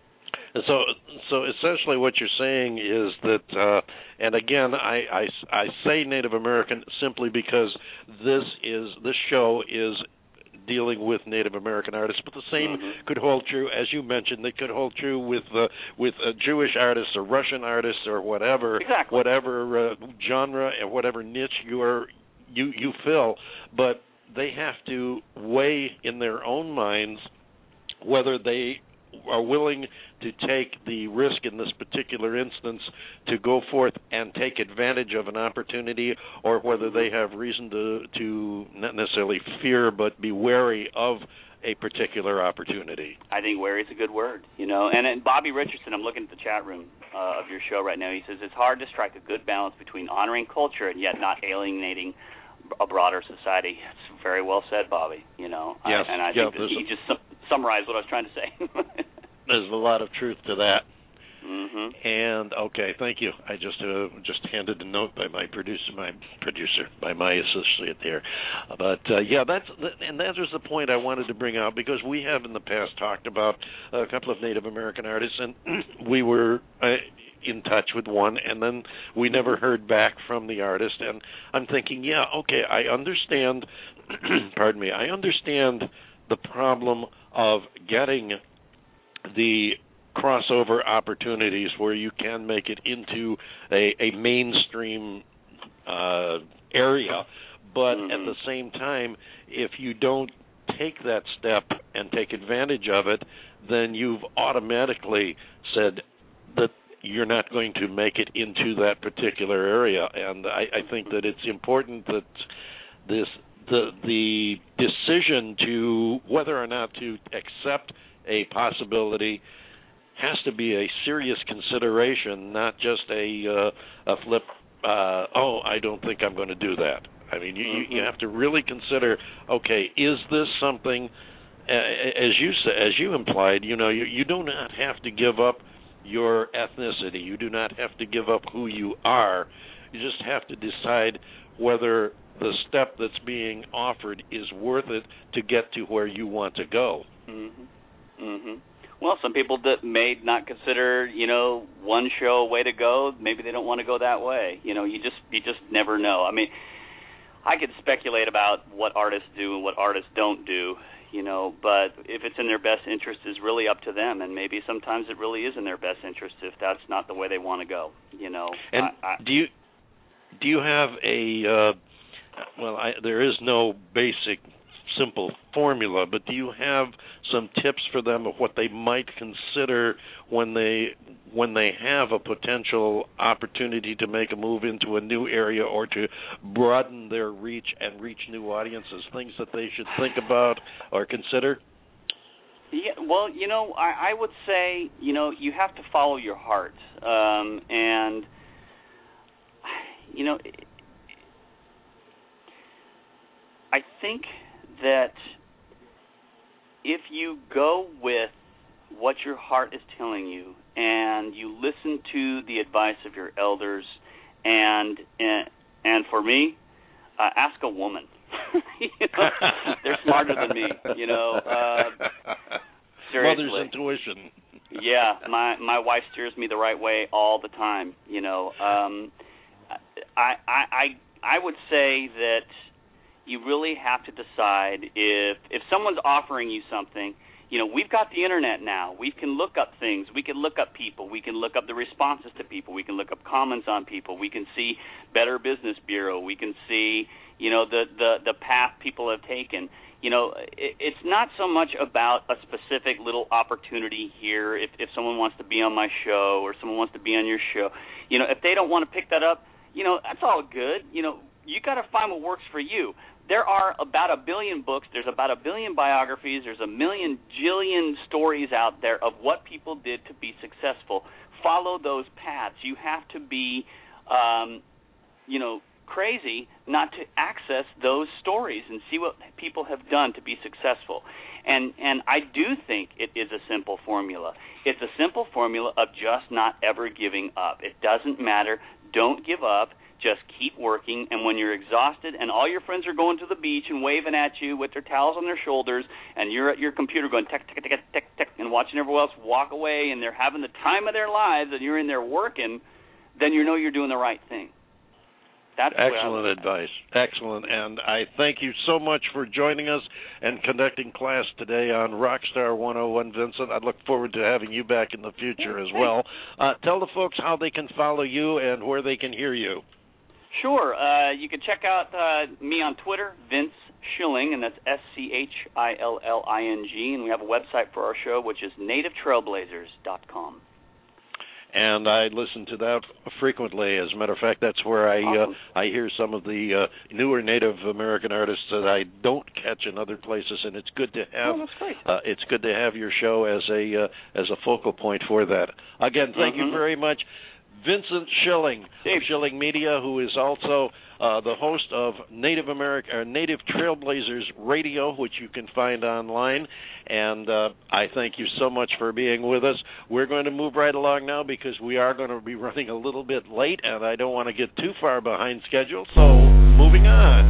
Speaker 12: So essentially what you're saying is that, and again, I say Native American simply because this show is dealing with Native American artists, but the same could hold true, as you mentioned, that could hold true with Jewish artists or Russian artists or whatever, whatever genre and whatever niche you fill. But they have to weigh in their own minds whether they are willing to take the risk in this particular instance to go forth and take advantage of an opportunity, or whether they have reason to not necessarily fear but be wary of a particular opportunity.
Speaker 13: I think wary is a good word, And Bobby Richardson, I'm looking at the chat room of your show right now. He says it's hard to strike a good balance between honoring culture and yet not alienating a broader society. It's very well said, Bobby.
Speaker 12: Yes.
Speaker 13: I think that he just summarized what I was trying to say.
Speaker 12: There's a lot of truth to that.
Speaker 13: Mm-hmm.
Speaker 12: And okay, thank you. I just handed a note by my associate there. But that was the point I wanted to bring out, because we have in the past talked about a couple of Native American artists, and we were in touch with one, and then we never heard back from the artist. And I'm thinking, I understand. Pardon me. I understand the problem of getting the crossover opportunities where you can make it into a mainstream area, but at the same time, if you don't take that step and take advantage of it, then you've automatically said that you're not going to make it into that particular area. And I think that it's important that the decision to whether or not to accept a possibility has to be a serious consideration, not just a flip, I don't think I'm going to do that. I mean, you have to really consider, okay, is this something, as you implied, you do not have to give up your ethnicity. You do not have to give up who you are. You just have to decide whether the step that's being offered is worth it to get to where you want to go.
Speaker 13: Well, some people that may not consider, one show a way to go. Maybe they don't want to go that way. You just never know. I mean, I could speculate about what artists do and what artists don't do, but if it's in their best interest is really up to them, and maybe sometimes it really is in their best interest if that's not the way they want to go,
Speaker 12: And do you have a there is no basic simple formula, but do you have some tips for them of what they might consider when they have a potential opportunity to make a move into a new area or to broaden their reach and reach new audiences, things that they should think about or consider?
Speaker 13: Yeah, well, I would say, you have to follow your heart. And, I think that if you go with what your heart is telling you and you listen to the advice of your elders, and for me, ask a woman. They're smarter than me. Seriously.
Speaker 12: Mother's intuition.
Speaker 13: Yeah, my wife steers me the right way all the time. I would say that you really have to decide if someone's offering you something. We've got the internet now. We can look up things. We can look up people. We can look up the responses to people. We can look up comments on people. We can see Better Business Bureau. We can see, the path people have taken. It's not so much about a specific little opportunity here. If someone wants to be on my show or someone wants to be on your show, if they don't want to pick that up, that's all good. You got to find what works for you. There are about 1 billion books. There's about 1 billion biographies. There's a million jillion stories out there of what people did to be successful. Follow those paths. You have to be, crazy not to access those stories and see what people have done to be successful. And I do think it is a simple formula. It's a simple formula of just not ever giving up. It doesn't matter. Don't give up. Just keep working, and when you're exhausted and all your friends are going to the beach and waving at you with their towels on their shoulders, and you're at your computer going tick, tick, tick, tick, tick, and watching everyone else walk away, and they're having the time of their lives, and you're in there working, then you're doing the right thing. That's
Speaker 12: excellent advice. Excellent. And I thank you so much for joining us and conducting class today on Rockstar 101, Vincent. I look forward to having you back in the future as well. Tell the folks how they can follow you and where they can hear you.
Speaker 13: Sure. You can check out me on Twitter, Vince Schilling, and that's SCHILLING, and we have a website for our show, which is nativetrailblazers.com.
Speaker 12: And I listen to that frequently. As a matter of fact, that's where I hear some of the newer Native American artists that I don't catch in other places, and it's good to have.
Speaker 13: that's great.
Speaker 12: It's good to have your show as a focal point for that. Again, thank you very much. Vincent Schilling of Schilling Media, who is also the host of Native Trailblazers Radio, which you can find online. And I thank you so much for being with us. We're going to move right along now because we are going to be running a little bit late, and I don't want to get too far behind schedule. So, moving on.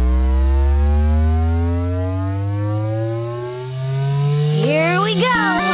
Speaker 5: Here we go.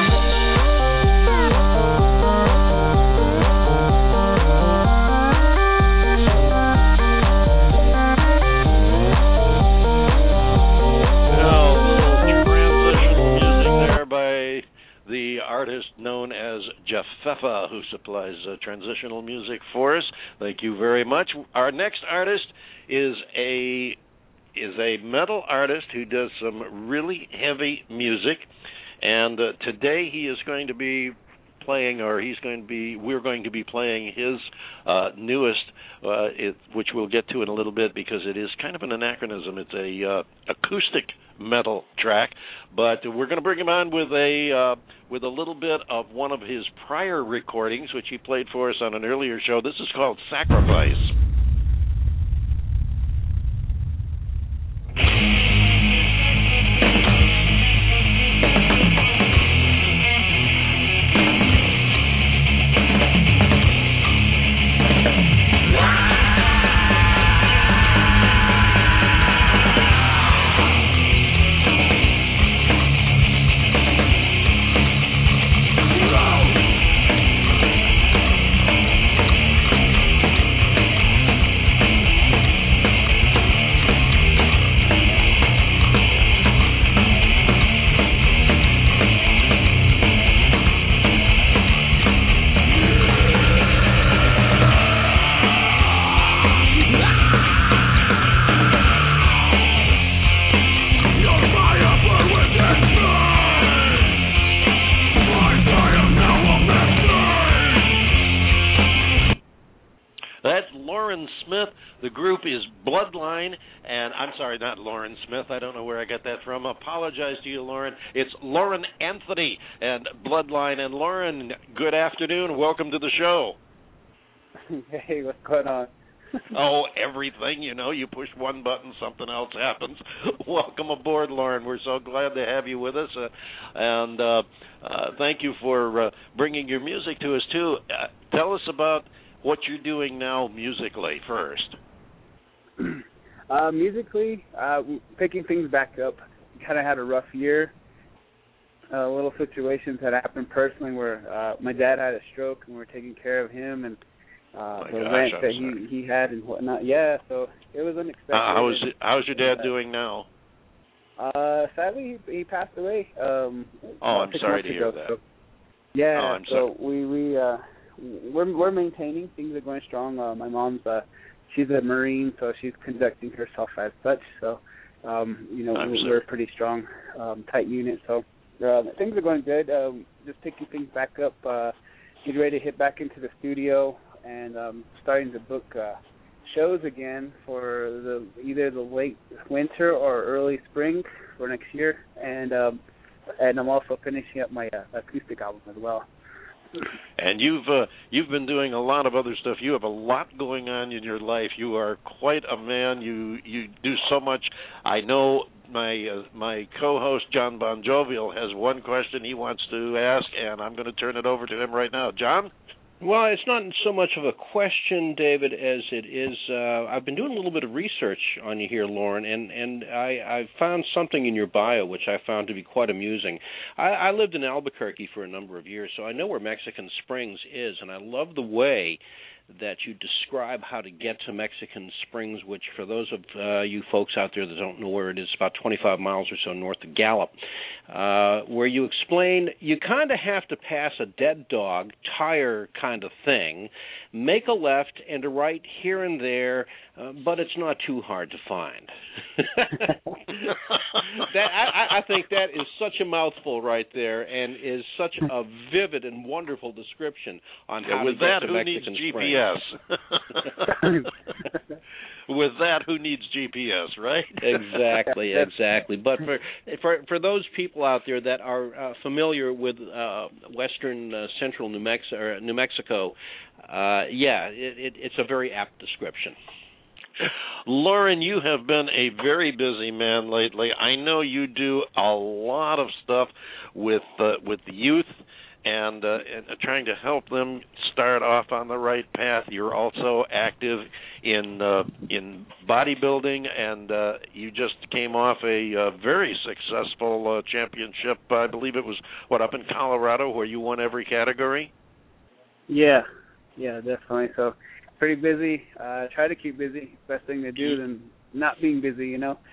Speaker 12: The artist known as Jafefa, who supplies transitional music for us. Thank you very much. Our next artist is a metal artist who does some really heavy music, and today he is going to be playing, we're going to be playing his newest, which we'll get to in a little bit because it is kind of an anachronism. It's a acoustic metal track, but we're going to bring him on with a little bit of one of his prior recordings, which he played for us on an earlier show. This is called Sacrifice.
Speaker 3: Lauren Smith. The group is Bloodline, and I'm sorry, not Lauren Smith. I don't know where I got that from. Apologize to you, Lauren. It's Lauren Anthony and Bloodline. And Lauren, good afternoon. Welcome to the show.
Speaker 14: Hey, what's going on?
Speaker 3: Oh, everything. You know, you push one button, something else happens. Welcome aboard, Lauren. We're so glad to have you with us. And thank you for bringing your music to us, too. Tell us about what you're doing now musically first.
Speaker 14: Musically, picking things back up. Kind of had a rough year. Little situations that happened personally where my dad had a stroke and we're taking care of him, and the rent that he had and whatnot. Yeah, so it was unexpected.
Speaker 3: How's your dad doing now?
Speaker 14: Sadly, he passed away.
Speaker 3: I'm sorry to hear that.
Speaker 14: So, yeah, we're maintaining. Things are going strong. My mom's she's a Marine, so she's conducting herself as such. So we're a pretty strong, tight unit. So things are going good. Just picking things back up. Getting ready to hit back into the studio and starting to book shows again for either the late winter or early spring for next year, and I'm also finishing up my acoustic album as well.
Speaker 3: And you've been doing a lot of other stuff. You have a lot going on in your life. You are quite a man. You do so much. I know my co-host John Bon Jovial has one question he wants to ask, and I'm going to turn it over to him right now. John?
Speaker 12: Well, it's not so much of a question, David, as it is. I've been doing a little bit of research on you here, Lauren, and I found something in your bio which I found to be quite amusing. I lived in Albuquerque for a number of years, so I know where Mexican Springs is, and I love the way that you describe how to get to Mexican Springs, which for those of you folks out there that don't know where it is, about 25 miles or so north of Gallup, where you explain you kind of have to pass a dead dog tire kind of thing, make a left and a right here and there, but it's not too hard to find. I think that is such a mouthful right there, and is such a vivid and wonderful description on how to get to Mexican Springs.
Speaker 3: With that, who needs GPS, right?
Speaker 12: Exactly. But for those people out there that are familiar with western central New Mexico, it's a very apt description.
Speaker 3: Lauren, you have been a very busy man lately. I know you do a lot of stuff with the youth and trying to help them start off on the right path. You're also active in bodybuilding, and you just came off a very successful championship. I believe it was, up in Colorado, where you won every category?
Speaker 14: Yeah, definitely. So pretty busy. Try to keep busy. Best thing to do than not being busy, you know.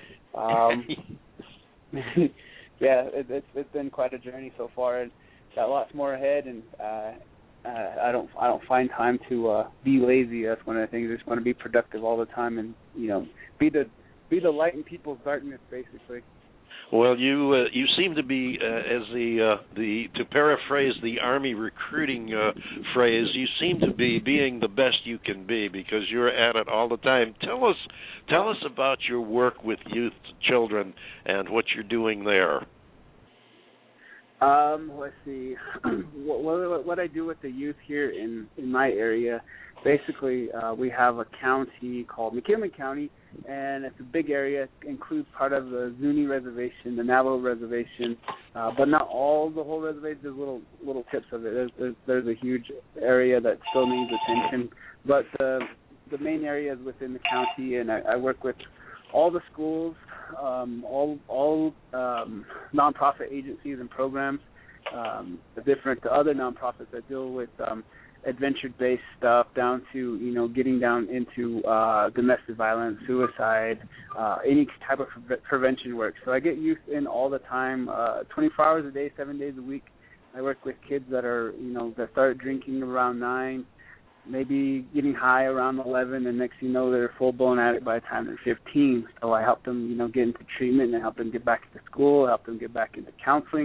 Speaker 14: It's been quite a journey so far, and got lots more ahead, and I don't find time to be lazy. That's one of the things. I just want to be productive all the time, and be the light in people's darkness, basically.
Speaker 3: Well, you seem to be, as to paraphrase the Army recruiting phrase, you seem to be being the best you can be, because you're at it all the time. Tell us about your work with youth children and what you're doing there.
Speaker 14: Let's see. What I do with the youth here in my area, basically, we have a county called McKinley County, and it's a big area. It includes part of the Zuni Reservation, the Navajo Reservation, but not all the whole reservation. There's little tips of it. There's a huge area that still needs attention, but the main area is within the county, and I work with all the schools, all nonprofit agencies and programs, the different other nonprofits that deal with adventure-based stuff, down to getting down into domestic violence, suicide, any type of prevention work. So I get youth in all the time, 24 hours a day, 7 days a week. I work with kids that are that start drinking around 9. Maybe getting high around 11, and next they're a full-blown addict by the time they're 15. So I help them, get into treatment, and help them get back into school, help them get back into counseling,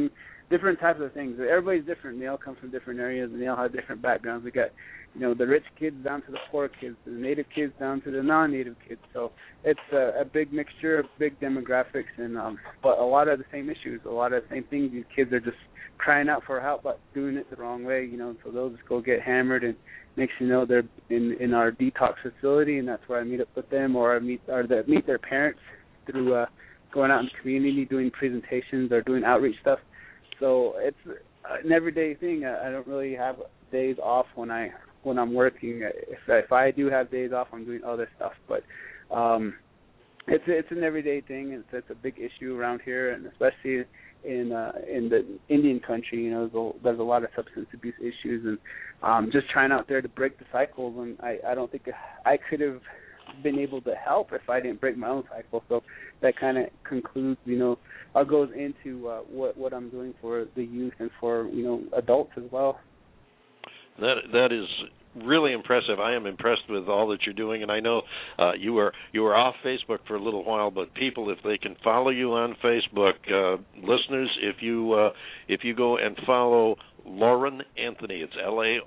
Speaker 14: different types of things. Everybody's different. They all come from different areas, and they all have different backgrounds. We got, the rich kids down to the poor kids, the native kids down to the non-native kids. So it's a big mixture of big demographics, and but a lot of the same issues, a lot of the same things. These kids are just crying out for help, but doing it the wrong way. So they'll just go get hammered, and next thing you know, they're in our detox facility, and that's where I meet up with them, or meet their parents through going out in the community, doing presentations or doing outreach stuff. So it's an everyday thing. I don't really have days off when I'm working. If I do have days off, I'm doing other stuff. But it's an everyday thing, and it's a big issue around here, and especially in the Indian country. There's a lot of substance abuse issues, and just trying out there to break the cycles. And I don't think I could have been able to help if I didn't break my own cycle. So that kind of concludes, or goes into what I'm doing for the youth and for adults as well.
Speaker 3: That is really impressive. I am impressed with all that you're doing, and I know you were off Facebook for a little while, but people, if they can follow you on Facebook, listeners, if you go and follow Loren Anthony, it's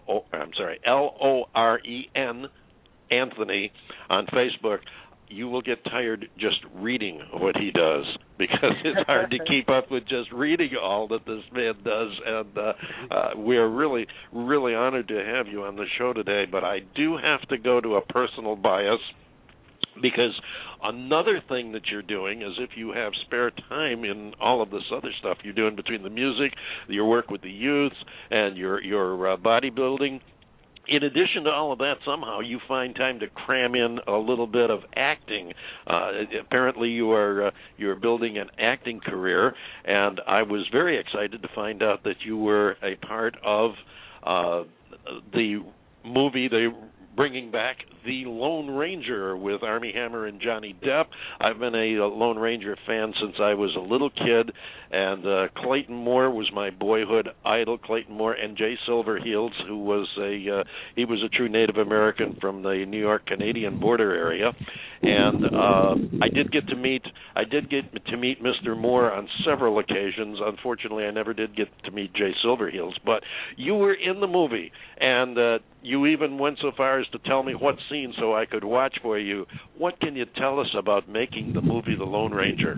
Speaker 3: Loren Anthony on Facebook, you will get tired just reading what he does, because it's hard to keep up with just reading all that this man does. And we are really, really honored to have you on the show today. But I do have to go to a personal bias, because another thing that you're doing is, if you have spare time in all of this other stuff you're doing between the music, your work with the youth, and your bodybuilding, in addition to all of that, somehow you find time to cram in a little bit of acting. Apparently, you're building an acting career, and I was very excited to find out that you were a part of the movie bringing back The Lone Ranger with Armie Hammer and Johnny Depp. I've been a Lone Ranger fan since I was a little kid, and Clayton Moore was my boyhood idol. Clayton Moore and Jay Silverheels, who was he was a true Native American from the New York Canadian border area, and I did get to meet Mr. Moore on several occasions. Unfortunately, I never did get to meet Jay Silverheels, but you were in the movie, and you even went so far as to tell me what scene so I could watch for you. What can you tell us about making the movie The Lone Ranger?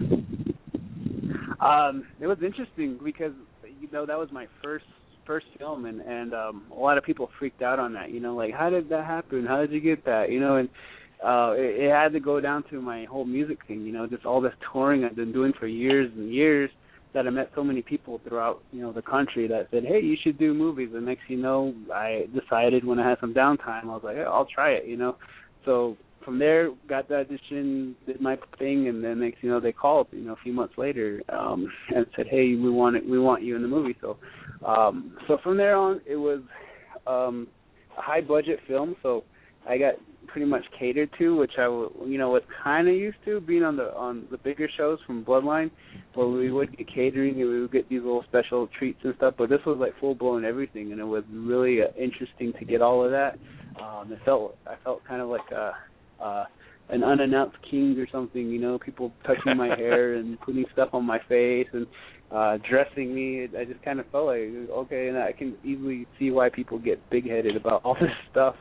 Speaker 14: It was interesting because that was my first film, and a lot of people freaked out on that. Like, how did that happen? How did you get that? And it had to go down to my whole music thing. Just all this touring I've been doing for years and years, that I met so many people throughout, the country that said, hey, you should do movies. And next thing you know, I decided when I had some downtime, I was like, hey, I'll try it, So from there, got the audition, did my thing, and then next thing you know, they called, a few months later, and said, hey, we want you in the movie. So so from there on, it was a high-budget film, so I got pretty much catered to, which I was kind of used to being on the bigger shows from Bloodline, where we would get catering and we would get these little special treats and stuff. But this was like full blown everything, and it was really interesting to get all of that. I felt kind of like an unannounced king or something. People touching my hair and putting stuff on my face and dressing me. I just kind of felt like, okay, and I can easily see why people get big-headed about all this stuff,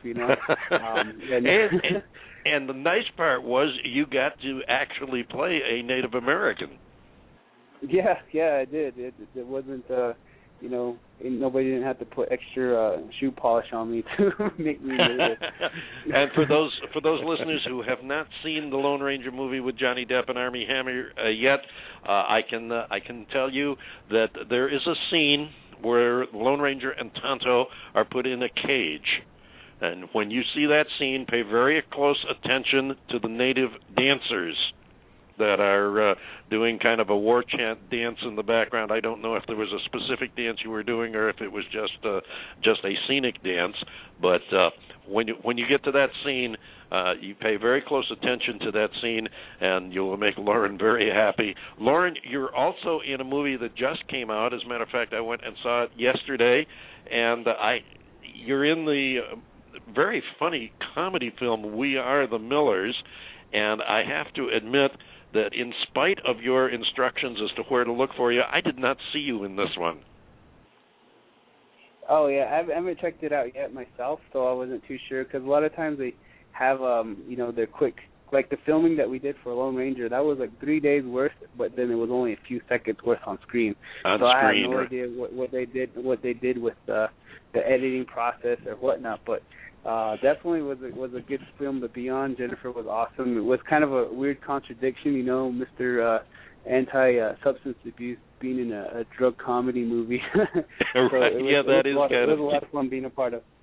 Speaker 3: And the nice part was you got to actually play a Native American.
Speaker 14: Yeah, I did. It wasn't, nobody didn't have to put extra shoe polish on me to make me do it.
Speaker 3: And for those listeners who have not seen the Lone Ranger movie with Johnny Depp and Armie Hammer yet, I can tell you that there is a scene where Lone Ranger and Tonto are put in a cage. And when you see that scene, pay very close attention to the native dancers that are doing kind of a war chant dance in the background. I don't know if there was a specific dance you were doing or if it was just a scenic dance. But when you get to that scene, you pay very close attention to that scene, and you will make Loren very happy. Loren, you're also in a movie that just came out. As a matter of fact, I went and saw it yesterday, and you're in the very funny comedy film We Are the Millers, and I have to admit that in spite of your instructions as to where to look for you, I did not see you in this one.
Speaker 14: Oh yeah, I haven't checked it out yet myself, so I wasn't too sure because a lot of times they have their quick, like the filming that we did for Lone Ranger, that was like 3 days worth, but then it was only a few seconds worth on screen. I have no idea what they did with the editing process or whatnot, but definitely was a good film to be on. Jennifer was awesome. It was kind of a weird contradiction, Mr. Anti-substance abuse being in a drug comedy movie. So
Speaker 3: right. That is kind of.
Speaker 14: It was a lot of fun being a part of.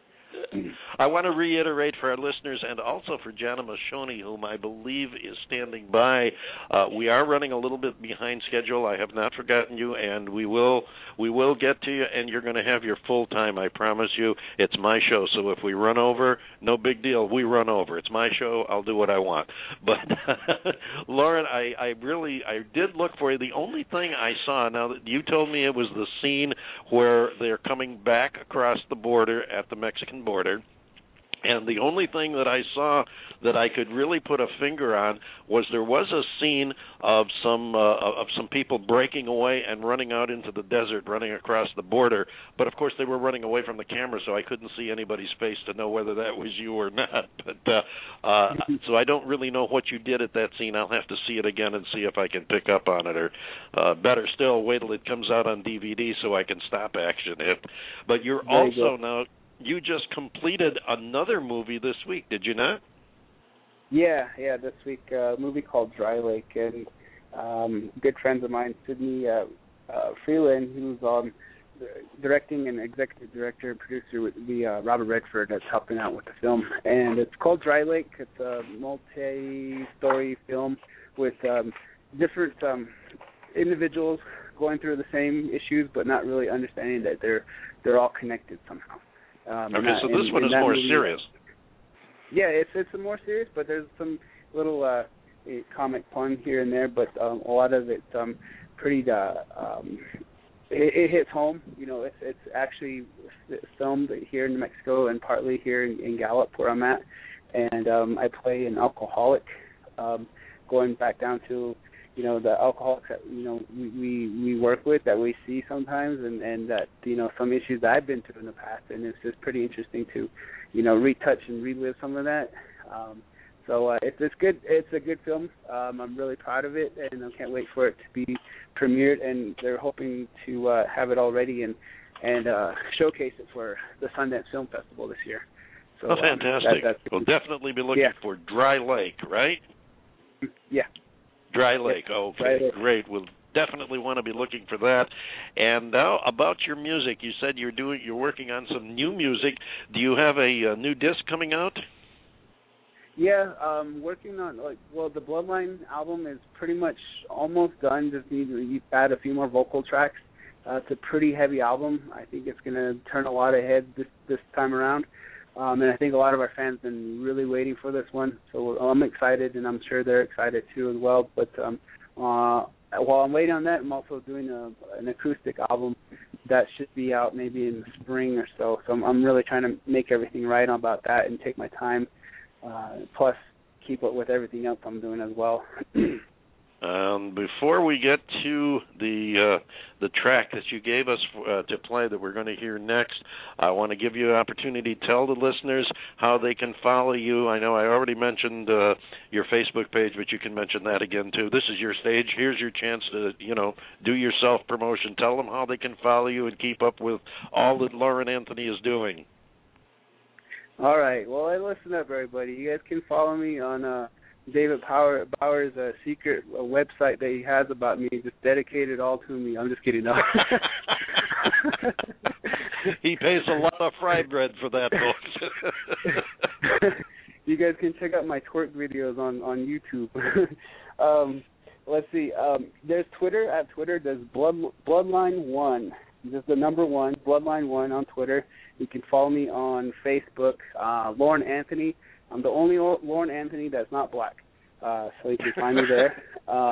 Speaker 3: I want to reiterate for our listeners and also for Jana Mashoni, whom I believe is standing by. We are running a little bit behind schedule. I have not forgotten you, and we will get to you, and you're going to have your full time. I promise you. It's my show, so if we run over, no big deal. We run over. It's my show. I'll do what I want. But Lauren, I did look for you. The only thing I saw, now that you told me it was the scene where they're coming back across the border at the Mexican border, and the only thing that I saw that I could really put a finger on was there was a scene of some people breaking away and running out into the desert, running across the border. But of course they were running away from the camera, so I couldn't see anybody's face to know whether that was you or not. But so I don't really know what you did at that scene. I'll have to see it again and see if I can pick up on it, or better still, wait till it comes out on DVD so I can stop action it. But you're also now. You just completed another movie this week, did you not?
Speaker 14: Yeah, this week, a movie called Dry Lake, and good friends of mine, Sydney Freeland, who's directing and executive director and producer with Robert Redford, that's helping out with the film. And it's called Dry Lake. It's a multi-story film with different individuals going through the same issues, but not really understanding that they're all connected somehow.
Speaker 3: Okay, so this one is more serious.
Speaker 14: Yeah, it's a more serious, but there's some little comic fun here and there, but a lot of it's pretty. It hits home. It's actually filmed here in New Mexico and partly here in Gallup, where I'm at, and I play an alcoholic, going back down to the alcoholics that we work with, that we see sometimes, and that some issues that I've been through in the past, and it's just pretty interesting to retouch and relive some of that. So it's good. It's a good film. I'm really proud of it, and I can't wait for it to be premiered. And they're hoping to have it all ready and showcase it for the Sundance Film Festival this year. So,
Speaker 3: fantastic! We'll definitely be looking for Dry Lake, right?
Speaker 14: Yeah.
Speaker 3: Dry Lake. Okay, great. We'll definitely want to be looking for that. And now about your music, you said you're working on some new music. Do you have a new disc coming out?
Speaker 14: Yeah, working on the Bloodline album is pretty much almost done. Just need to add a few more vocal tracks. It's a pretty heavy album. I think it's going to turn a lot of heads this time around. And I think a lot of our fans have been really waiting for this one. So I'm excited, and I'm sure they're excited too as well. But while I'm waiting on that, I'm also doing an acoustic album that should be out maybe in the spring or so. So I'm really trying to make everything right about that and take my time, plus keep up with everything else I'm doing as well.
Speaker 3: Before we get to the track that you gave us to play that we're going to hear next, I want to give you an opportunity to tell the listeners how they can follow you. I know I already mentioned your Facebook page, but you can mention that again too. This is your stage. Here's your chance to do your self-promotion. Tell them how they can follow you and keep up with all that Lauren Anthony is doing.
Speaker 14: All right. Well, listen up, everybody. You guys can follow me on David Bowers' secret website that he has about me, just dedicated all to me. I'm just kidding. No.
Speaker 3: He pays a lot of fry bread for that, folks.
Speaker 14: You guys can check out my twerk videos on YouTube. Let's see. There's Twitter. At Twitter, there's Bloodline1. Just the number 1, Bloodline1 on Twitter. You can follow me on Facebook, Lauren Anthony. I'm the only Lauren Anthony that's not black, so you can find me there.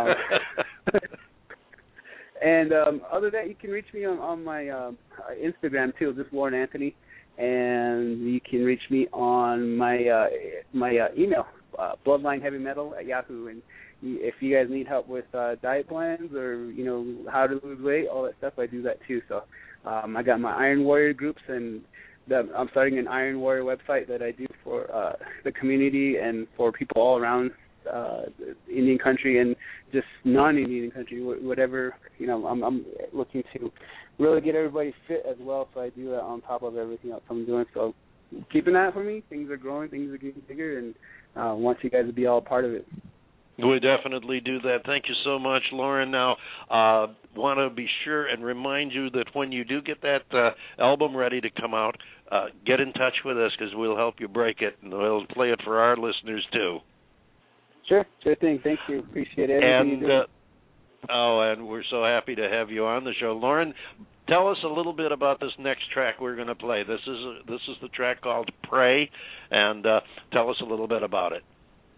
Speaker 14: And other than that, you can reach me on my Instagram too, just Lauren Anthony, and you can reach me on my email, bloodlineheavymetal@yahoo. And if you guys need help with diet plans or how to lose weight, all that stuff, I do that too. So I got my Iron Warrior groups, and I'm starting an Iron Warrior website that I do for the community and for people all around Indian country and just non-Indian country, whatever. I'm looking to really get everybody fit as well, so I do that on top of everything else I'm doing. So keep an eye out for me. Things are growing, things are getting bigger, and want you guys to be all part of it.
Speaker 3: We definitely do that. Thank you so much, Lauren. Now, want to be sure and remind you that when you do get that album ready to come out, get in touch with us because we'll help you break it, and we'll play it for our listeners too.
Speaker 14: Sure thing. Thank you. Appreciate everything you do.
Speaker 3: And we're so happy to have you on the show. Lauren, tell us a little bit about this next track we're going to play. This is the track called Pray, and tell us a little bit about it.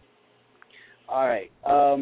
Speaker 14: All right.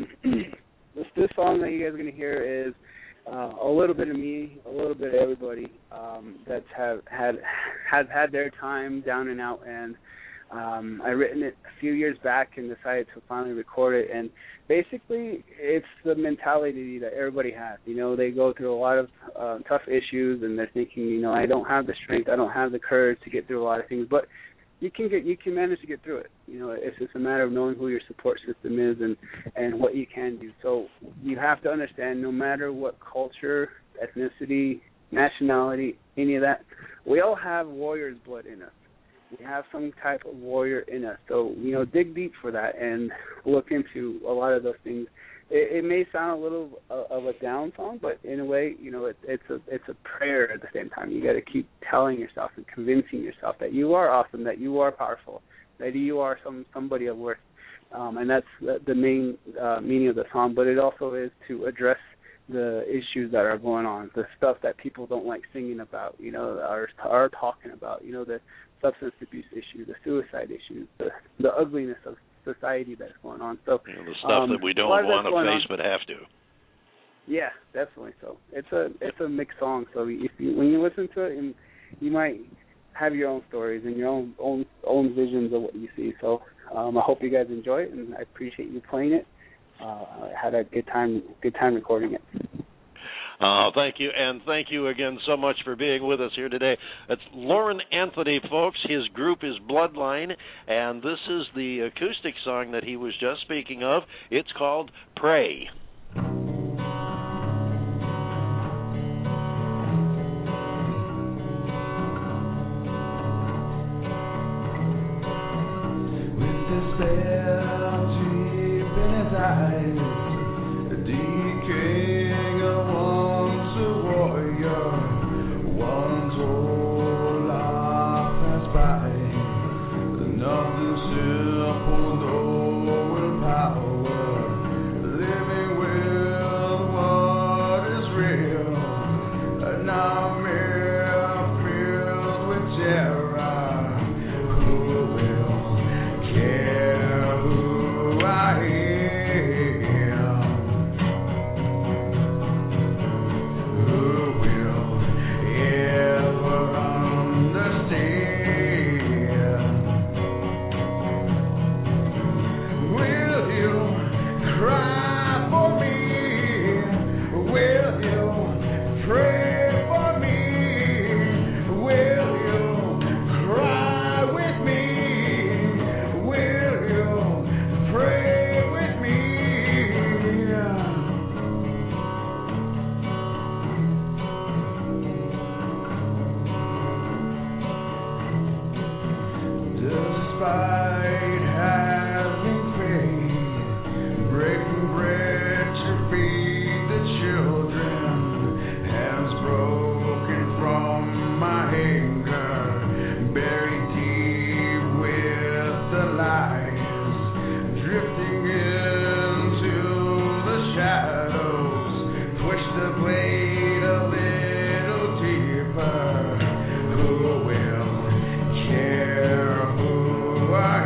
Speaker 14: This song that you guys are going to hear is a little bit of me, a little bit of everybody that's has had their time down and out, and I written it a few years back and decided to finally record it. And basically, it's the mentality that everybody has. They go through a lot of tough issues, and they're thinking, I don't have the strength, I don't have the courage to get through a lot of things, but you can manage to get through it. It's just a matter of knowing who your support system is and what you can do. So you have to understand, no matter what culture, ethnicity, nationality, any of that, we all have warrior's blood in us. We have some type of warrior in us. So, dig deep for that and look into a lot of those things. It may sound a little of a down song, but in a way, it's a prayer at the same time. You got to keep telling yourself and convincing yourself that you are awesome, that you are powerful, that you are somebody of worth. And that's the main meaning of the song. But it also is to address the issues that are going on, the stuff that people don't like singing about, are talking about, the substance abuse issue, the suicide issue, the ugliness of society that's going on. So
Speaker 3: the stuff that we don't want to face but have to.
Speaker 14: Yeah, definitely. So it's a mixed song. So when you listen to it, you might have your own stories and your own visions of what you see. So I hope you guys enjoy it, and I appreciate you playing it. I had a good time recording it.
Speaker 3: Thank you, and thank you again so much for being with us here today. It's Lauren Anthony, folks. His group is Bloodline, and this is the acoustic song that he was just speaking of. It's called Pray.
Speaker 15: With despair deep in his eyes, decaying a once a warrior, one's whole life passed by. Nothing simple, no willpower, living with what is real, a nightmare filled with terror. Who will care who I am? Who will ever understand? Will you cry for me? Will you pray for me? Will you cry with me? Will you pray with me? Despite having faith, breaking bread to feed the children has broken from my anger, buried deep with the lies, drifting into the shadows, push the blade a little deeper. Who will care who I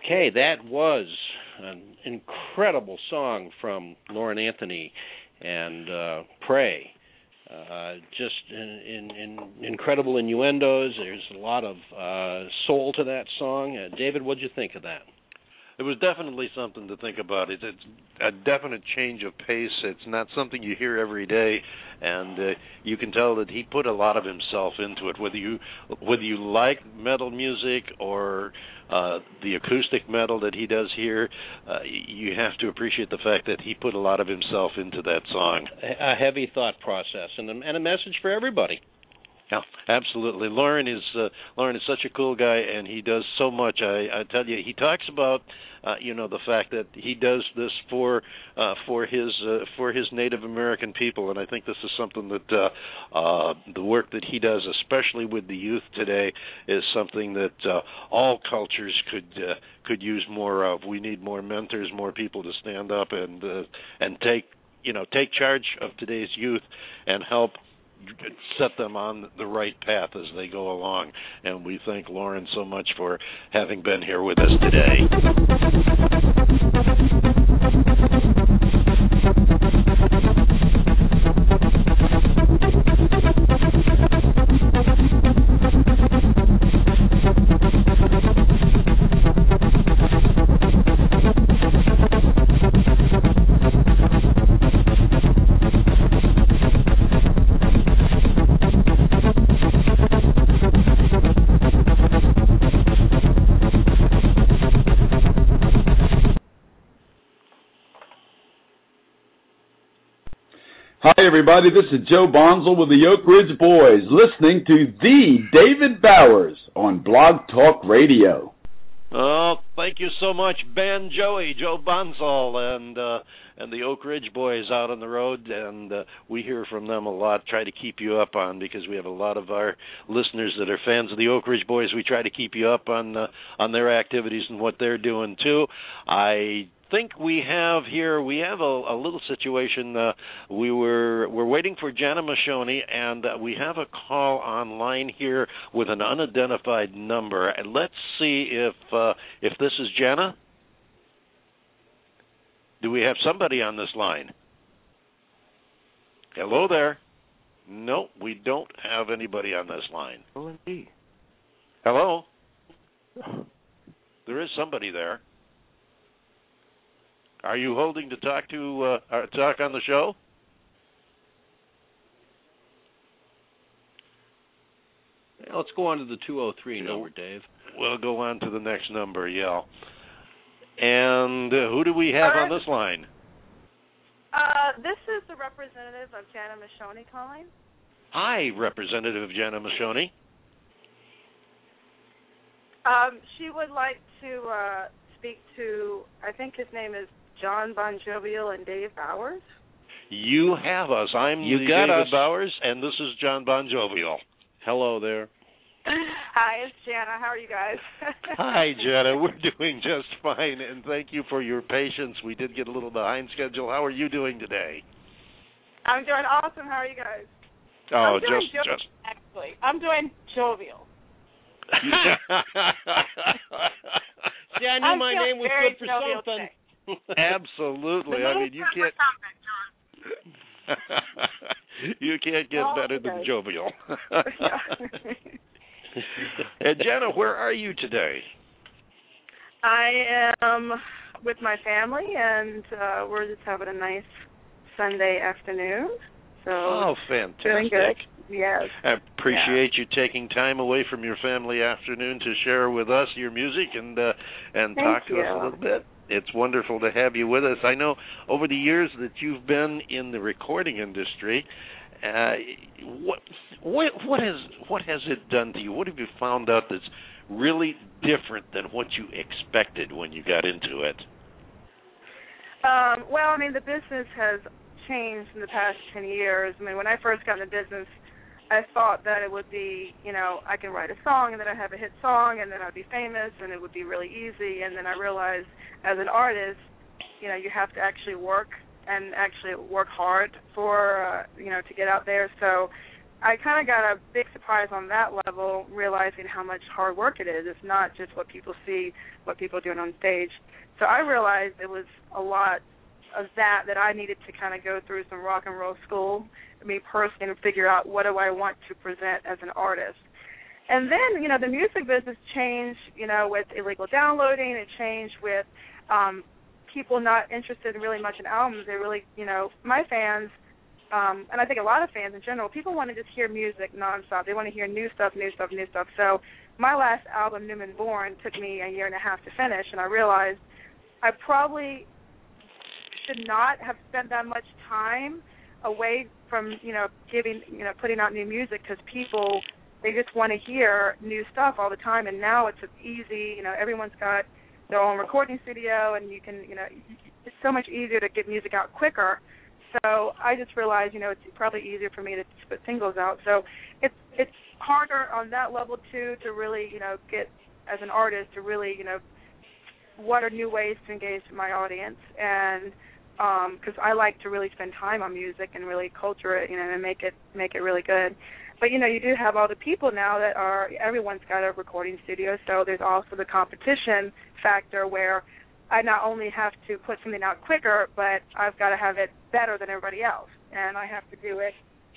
Speaker 12: Okay, that was an incredible song from Lauren Anthony and Pray. Just in incredible innuendos. There's a lot of soul to that song. David, what did you think of that?
Speaker 3: It was definitely something to think about. It's a definite change of pace. It's not something you hear every day, and you can tell that he put a lot of himself into it. Whether you like metal music or the acoustic metal that he does here, you have to appreciate the fact that he put a lot of himself into that song.
Speaker 12: A heavy thought process and a message for everybody.
Speaker 3: Yeah, absolutely. Lauren is such a cool guy, and he does so much. I tell you, he talks about the fact that he does this for his Native American people, and I think this is something that the work that he does, especially with the youth today, is something that all cultures could use more of. We need more mentors, more people to stand up and take charge of today's youth and help set them on the right path as they go along. And we thank Lauren so much for having been here with us today.
Speaker 16: Hi, everybody. This is Joe Bonzel with the Oak Ridge Boys, listening to the David Bowers on Blog Talk Radio.
Speaker 3: Oh, thank you so much, Ben, Joe Bonzel, and the Oak Ridge Boys out on the road, and we hear from them a lot, try to keep you up on, because we have a lot of our listeners that are fans of the Oak Ridge Boys. We try to keep you up on their activities and what they're doing, too. I think we have a little situation. We're waiting for Jana Mashoni, and we have a call online here with an unidentified number. And let's see if this is Jana. Do we have somebody on this line? Hello there. No, we don't have anybody on this line. Hello. There is somebody there. Are you holding to talk on the show?
Speaker 12: Let's go on to the 203 number, Dave.
Speaker 3: We'll go on to the next number, yeah. And who do we have on this line?
Speaker 17: This is the representative of Jana Mashoni calling.
Speaker 3: Hi, Representative Jana Mashoni.
Speaker 17: She would like to speak to, I think his name is John Bon Jovial and Dave Bowers.
Speaker 3: You have us. I'm David Bowers, and this is John Bon Jovial.
Speaker 12: Hello there.
Speaker 17: Hi, it's Jana. How are you guys?
Speaker 3: Hi, Jana. We're doing just fine, and thank you for your patience. We did get a little behind schedule. How are you doing today?
Speaker 17: I'm doing awesome. How are you guys?
Speaker 3: Oh,
Speaker 17: just actually, I'm doing jovial.
Speaker 12: See, I knew my name was good for something.
Speaker 3: Absolutely. I mean, you can't get better than jovial. And Jana, where are you today?
Speaker 17: I am with my family, and we're just having a nice Sunday afternoon. So
Speaker 3: fantastic.
Speaker 17: Doing good. Yes.
Speaker 3: I appreciate you taking time away from your family afternoon to share with us your music and talk to us a little bit. It's wonderful to have you with us. I know over the years that you've been in the recording industry, what has it done to you? What have you found out that's really different than what you expected when you got into it?
Speaker 17: Well, I mean, the business has changed in the past 10 years. I mean, when I first got into business, I thought that it would be, I can write a song and then I'd have a hit song and then I'd be famous and it would be really easy. And then I realized as an artist, you have to actually work and actually work hard for, to get out there. So I kind of got a big surprise on that level, realizing how much hard work it is. It's not just what people see, what people are doing on stage. So I realized it was a lot of that I needed to kind of go through some rock and roll school, me personally, and figure out what do I want to present as an artist. And then, the music business changed, with illegal downloading. It changed with people not interested really much in albums. They really, my fans, and I think a lot of fans in general, people want to just hear music nonstop. They want to hear new stuff. So my last album, Newman Born, took me a year and a half to finish, and I realized I probably should not have spent that much time away from, putting out new music, because people, they just want to hear new stuff all the time, and now it's easy, everyone's got their own recording studio, and you can, it's so much easier to get music out quicker. So I just realized, it's probably easier for me to just put singles out. So it's harder on that level, too, to really, get, as an artist, to really, what are new ways to engage my audience, and because I like to really spend time on music and really culture it, and make it really good. But, you do have all the people now that are, everyone's got a recording studio, so there's also the competition factor where I not only have to put something out quicker, but I've got to have it better than everybody else. And I have to do it,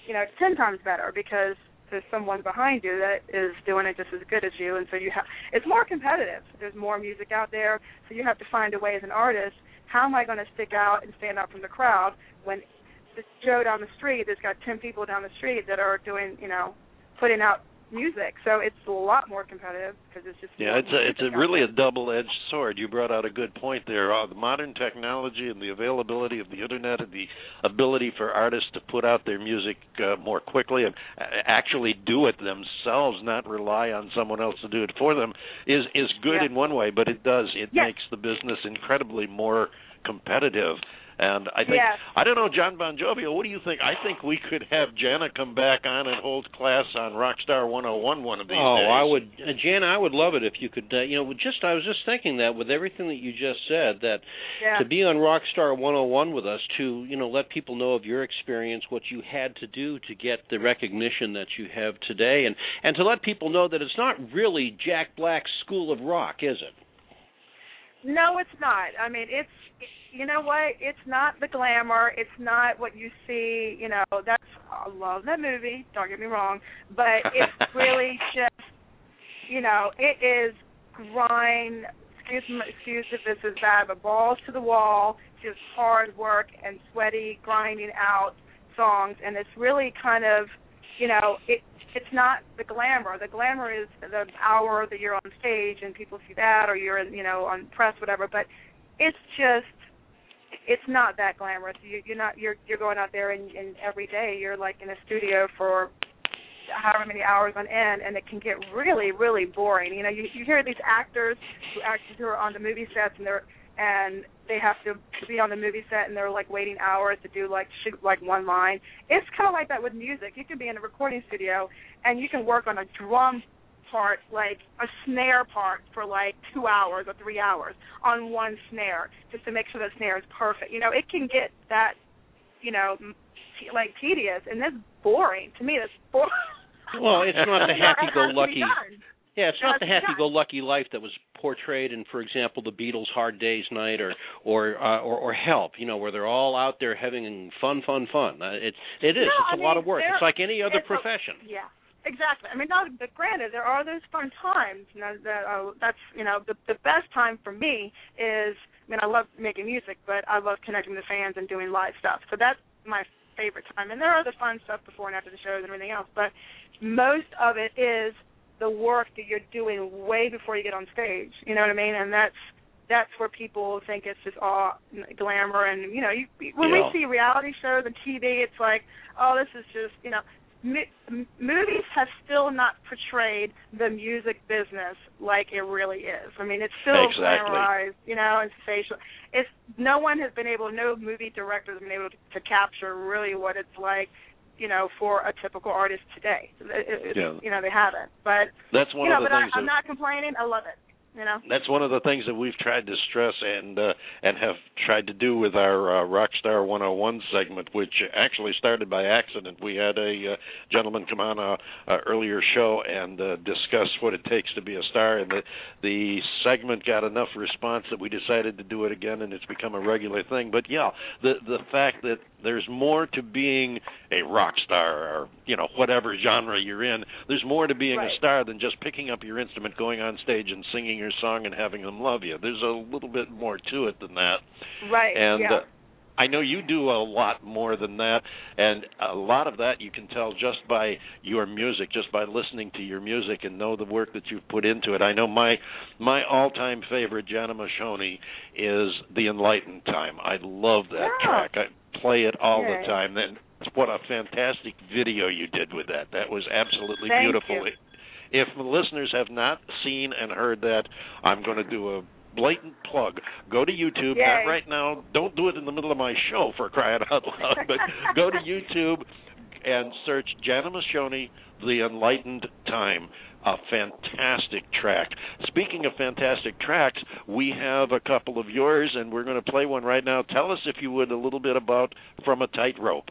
Speaker 17: 10 times better, because there's someone behind you that is doing it just as good as you. And so it's more competitive. There's more music out there, so you have to find a way as an artist, how am I going to stick out and stand out from the crowd when this Joe down the street, there's got 10 people down the street that are doing, putting out music. So it's a lot more competitive, because it's just
Speaker 3: it's really a double-edged sword. You brought out a good point there. The modern technology and the availability of the internet and the ability for artists to put out their music more quickly and actually do it themselves, not rely on someone else to do it for them, is good in one way, but it makes the business incredibly more competitive. And I think, I don't know, John Bon Jovi, what do you think? I think we could have Jana come back on and hold class on Rockstar 101 one of these days.
Speaker 12: Jana, I would love it if you could, I was just thinking that with everything that you just said, that to be on Rockstar 101 with us, to, let people know of your experience, what you had to do to get the recognition that you have today, and to let people know that it's not really Jack Black's School of Rock, is it?
Speaker 17: No, it's not. I mean, you know what? It's not the glamour. It's not what you see. I love that movie. Don't get me wrong, but it's really just, it is grind. Excuse if this is bad, but balls to the wall, just hard work and sweaty grinding out songs, and it's really kind of, it's not the glamour. The glamour is the hour that you're on stage and people see that, or you're, on press, whatever. But it's not that glamorous. You're going out there and every day you're like in a studio for however many hours on end, and it can get really, really boring. You hear these actors who are on the movie sets and they have to be on the movie set, and they're like waiting hours to do shoot one line. It's kind of like that with music. You can be in a recording studio and you can work on a drum part, like a snare part, for 2 hours or 3 hours on one snare, just to make sure the snare is perfect. It can get that, tedious, and that's boring. To me, that's boring.
Speaker 12: Well, it's not the happy-go-lucky. Yeah, it's not the happy-go-lucky life that was portrayed in, for example, the Beatles' Hard Day's Night or Help, where they're all out there having fun. It is. It's a lot of work. It's like any other profession.
Speaker 17: Yeah, exactly. I mean, but granted, there are those fun times. That's the best time for me is. I mean, I love making music, but I love connecting with fans and doing live stuff. So that's my favorite time. And there are the fun stuff before and after the shows and everything else, but most of it is the work that you're doing way before you get on stage. You know what I mean? And that's where people think it's just all glamour. And, when we see reality shows on TV, it's like, oh, this is just, movies have still not portrayed the music business like it really is. I mean, it's still glamorized, and facial. No movie director has been able to capture really what it's like, for a typical artist today. They haven't. But
Speaker 3: that's one of the things.
Speaker 17: I'm not complaining. I love it.
Speaker 3: That's one of the things that we've tried to stress and have tried to do with our Rockstar 101 segment, which actually started by accident. We had a gentleman come on a earlier show and discuss what it takes to be a star, and the segment got enough response that we decided to do it again, and it's become a regular thing. But yeah, the fact that there's more to being a rock star, or whatever genre you're in, there's more to being a star than just picking up your instrument, going on stage and singing your song and having them love you. There's a little bit more to it than that.
Speaker 17: Right.
Speaker 3: And I know you do a lot more than that, and a lot of that you can tell just by your music, just by listening to your music and know the work that you've put into it. I know my all-time favorite, Jana Mashoni, is The Enlightened Time. I love that track. I play it all the time. And what a fantastic video you did with that. That was absolutely beautiful.
Speaker 17: You.
Speaker 3: If the listeners have not seen and heard that, I'm going to do a blatant plug. Go to YouTube. Not right now. Don't do it in the middle of my show, for crying out loud. But go to YouTube and search Jana Mashoni, The Enlightened Time. A fantastic track. Speaking of fantastic tracks, we have a couple of yours, and we're going to play one right now. Tell us, if you would, a little bit about From a Tightrope.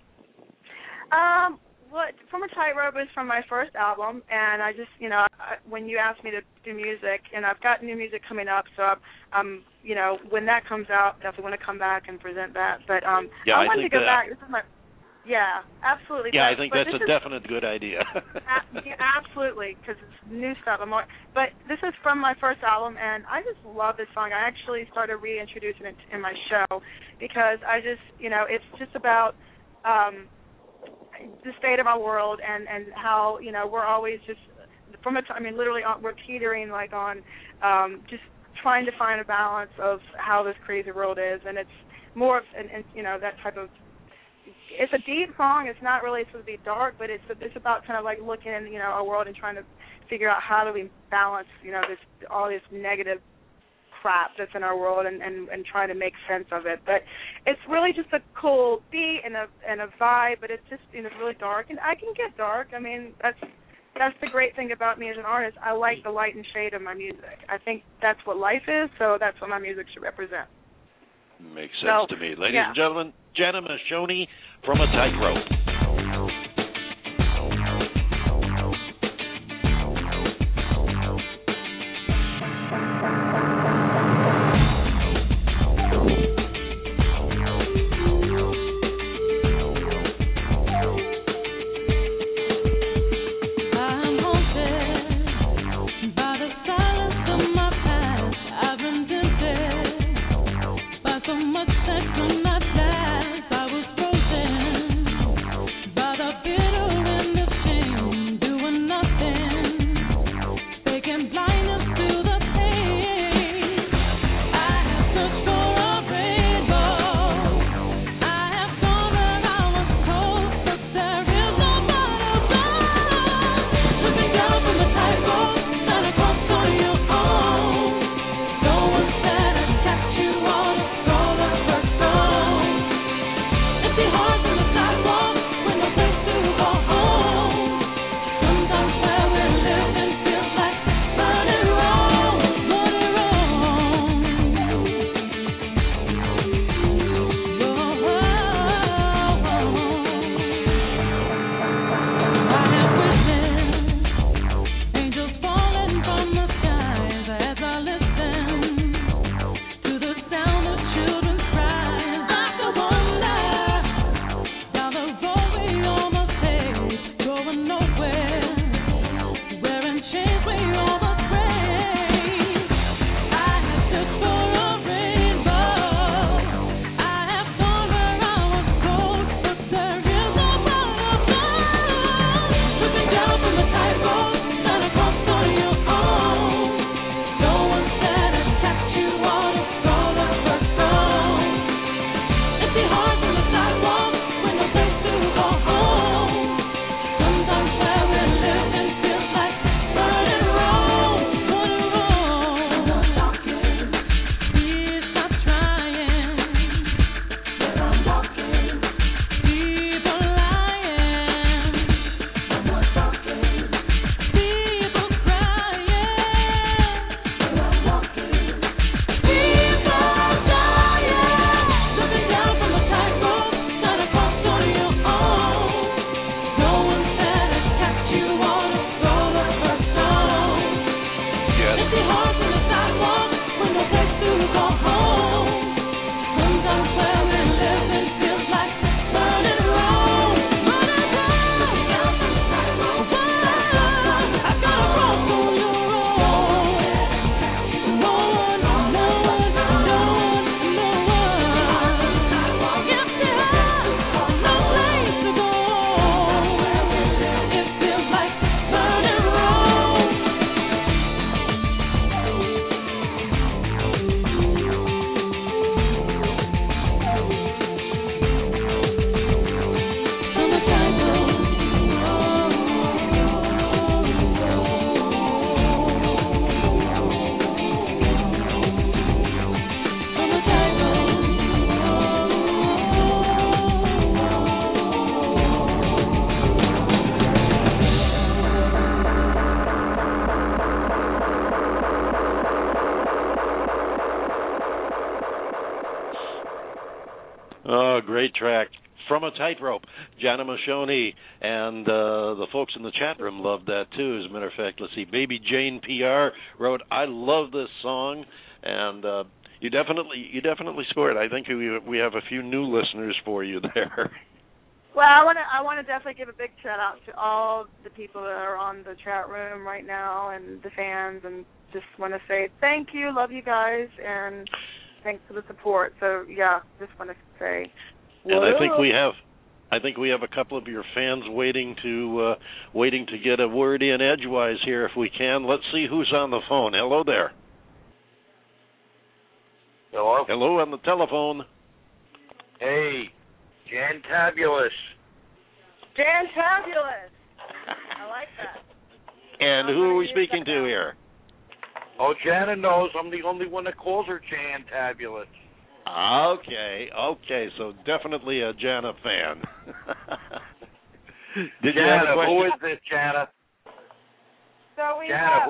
Speaker 17: From a Tightrope is from my first album, and I just, when you asked me to do music, and I've got new music coming up, so I'm when that comes out, definitely want to come back and present that. But I wanted to go back. This is my, absolutely.
Speaker 3: Yeah, I think that's a definite good idea.
Speaker 17: Absolutely, because it's new stuff. But this is from my first album, and I just love this song. I actually started reintroducing it in my show because I just, it's just about the state of our world and how we're always just literally we're teetering on just trying to find a balance of how this crazy world is, and it's more of that type of. It's a deep song. It's not really supposed to be dark, but it's about kind of like looking in our world and trying to figure out how do we balance all this negative crap that's in our world and try to make sense of it. But it's really just a cool beat and a vibe, but it's just really dark, and I can get dark. I mean, that's the great thing about me as an artist. I like the light and shade of my music. I think that's what life is, so that's what my music should represent.
Speaker 3: Makes sense to me. Ladies and gentlemen, Jana Mashoni, From a Tightrope.
Speaker 5: So much that could not last. I was frozen.
Speaker 3: From a Tightrope. Jana Mashoni and the folks in the chat room loved that too. As a matter of fact, let's see, Baby Jane PR wrote, "I love this song," and you definitely scored. I think we have a few new listeners for you there.
Speaker 17: Well, I want to definitely give a big shout out to all the people that are on the chat room right now and the fans, and just want to say thank you, love you guys, and thanks for the support. So yeah, just want to say.
Speaker 3: And I think we have a couple of your fans waiting to get a word in edgewise here if we can. Let's see who's on the phone. Hello there.
Speaker 18: Hello.
Speaker 3: Hello on the telephone.
Speaker 18: Hey. Jantabulous.
Speaker 17: Jantabulous. I like that.
Speaker 3: And who are we speaking to here?
Speaker 18: Oh, Jana knows I'm the only one that calls her Jantabulous.
Speaker 3: Okay, so definitely a Jana fan. Did
Speaker 18: Jana,
Speaker 3: you have a question?
Speaker 18: who is this, Jana?
Speaker 17: So we
Speaker 18: Jana,
Speaker 17: have,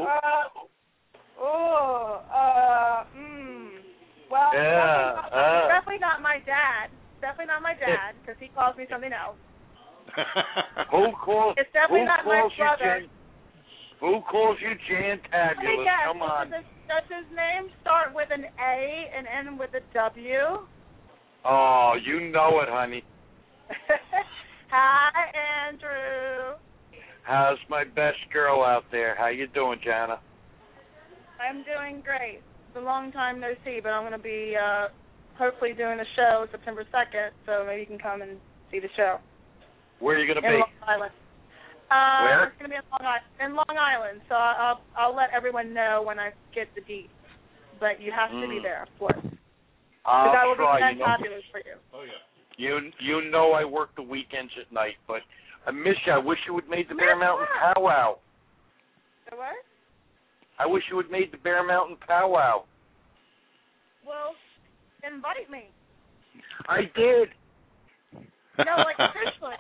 Speaker 17: well, definitely not my dad. Definitely not my dad, because he calls me something else. It's definitely not my brother.
Speaker 18: Who calls you Jantabulous? Come on.
Speaker 17: Does his name start with an A and end with a W?
Speaker 18: Oh, you know it, honey.
Speaker 17: Hi, Andrew.
Speaker 18: How's my best girl out there? How you doing, Jana?
Speaker 17: I'm doing great. It's a long time no see, but I'm going to be hopefully doing a show September 2nd, so maybe you can come and see the show.
Speaker 18: Where are you going to be?
Speaker 17: In Long Island.
Speaker 18: Where?
Speaker 17: It's going to be in Long Island, so I'll let everyone know when I get the deets. But you have to be there, of course. Because I will be fabulous for you.
Speaker 18: Oh, yeah. You know I work the weekends at night, but I miss you. I wish you would made the Bear Mountain powwow.
Speaker 17: The what?
Speaker 18: I wish you would made the Bear Mountain powwow.
Speaker 17: Well, invite me.
Speaker 18: I did.
Speaker 17: No, like officially.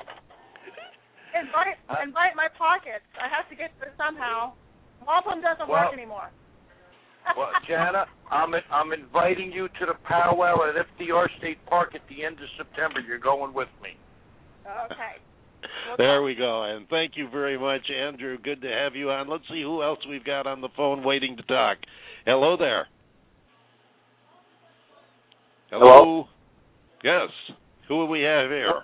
Speaker 17: Invite my pockets. I have to get there somehow. Wampum doesn't work anymore.
Speaker 18: Well, Jana, I'm inviting you to the powwow at FDR State Park at the end of September. You're going with me.
Speaker 17: Okay.
Speaker 3: There we go. And thank you very much, Andrew. Good to have you on. Let's see who else we've got on the phone waiting to talk. Hello there. Hello? Yes. Who do we have here?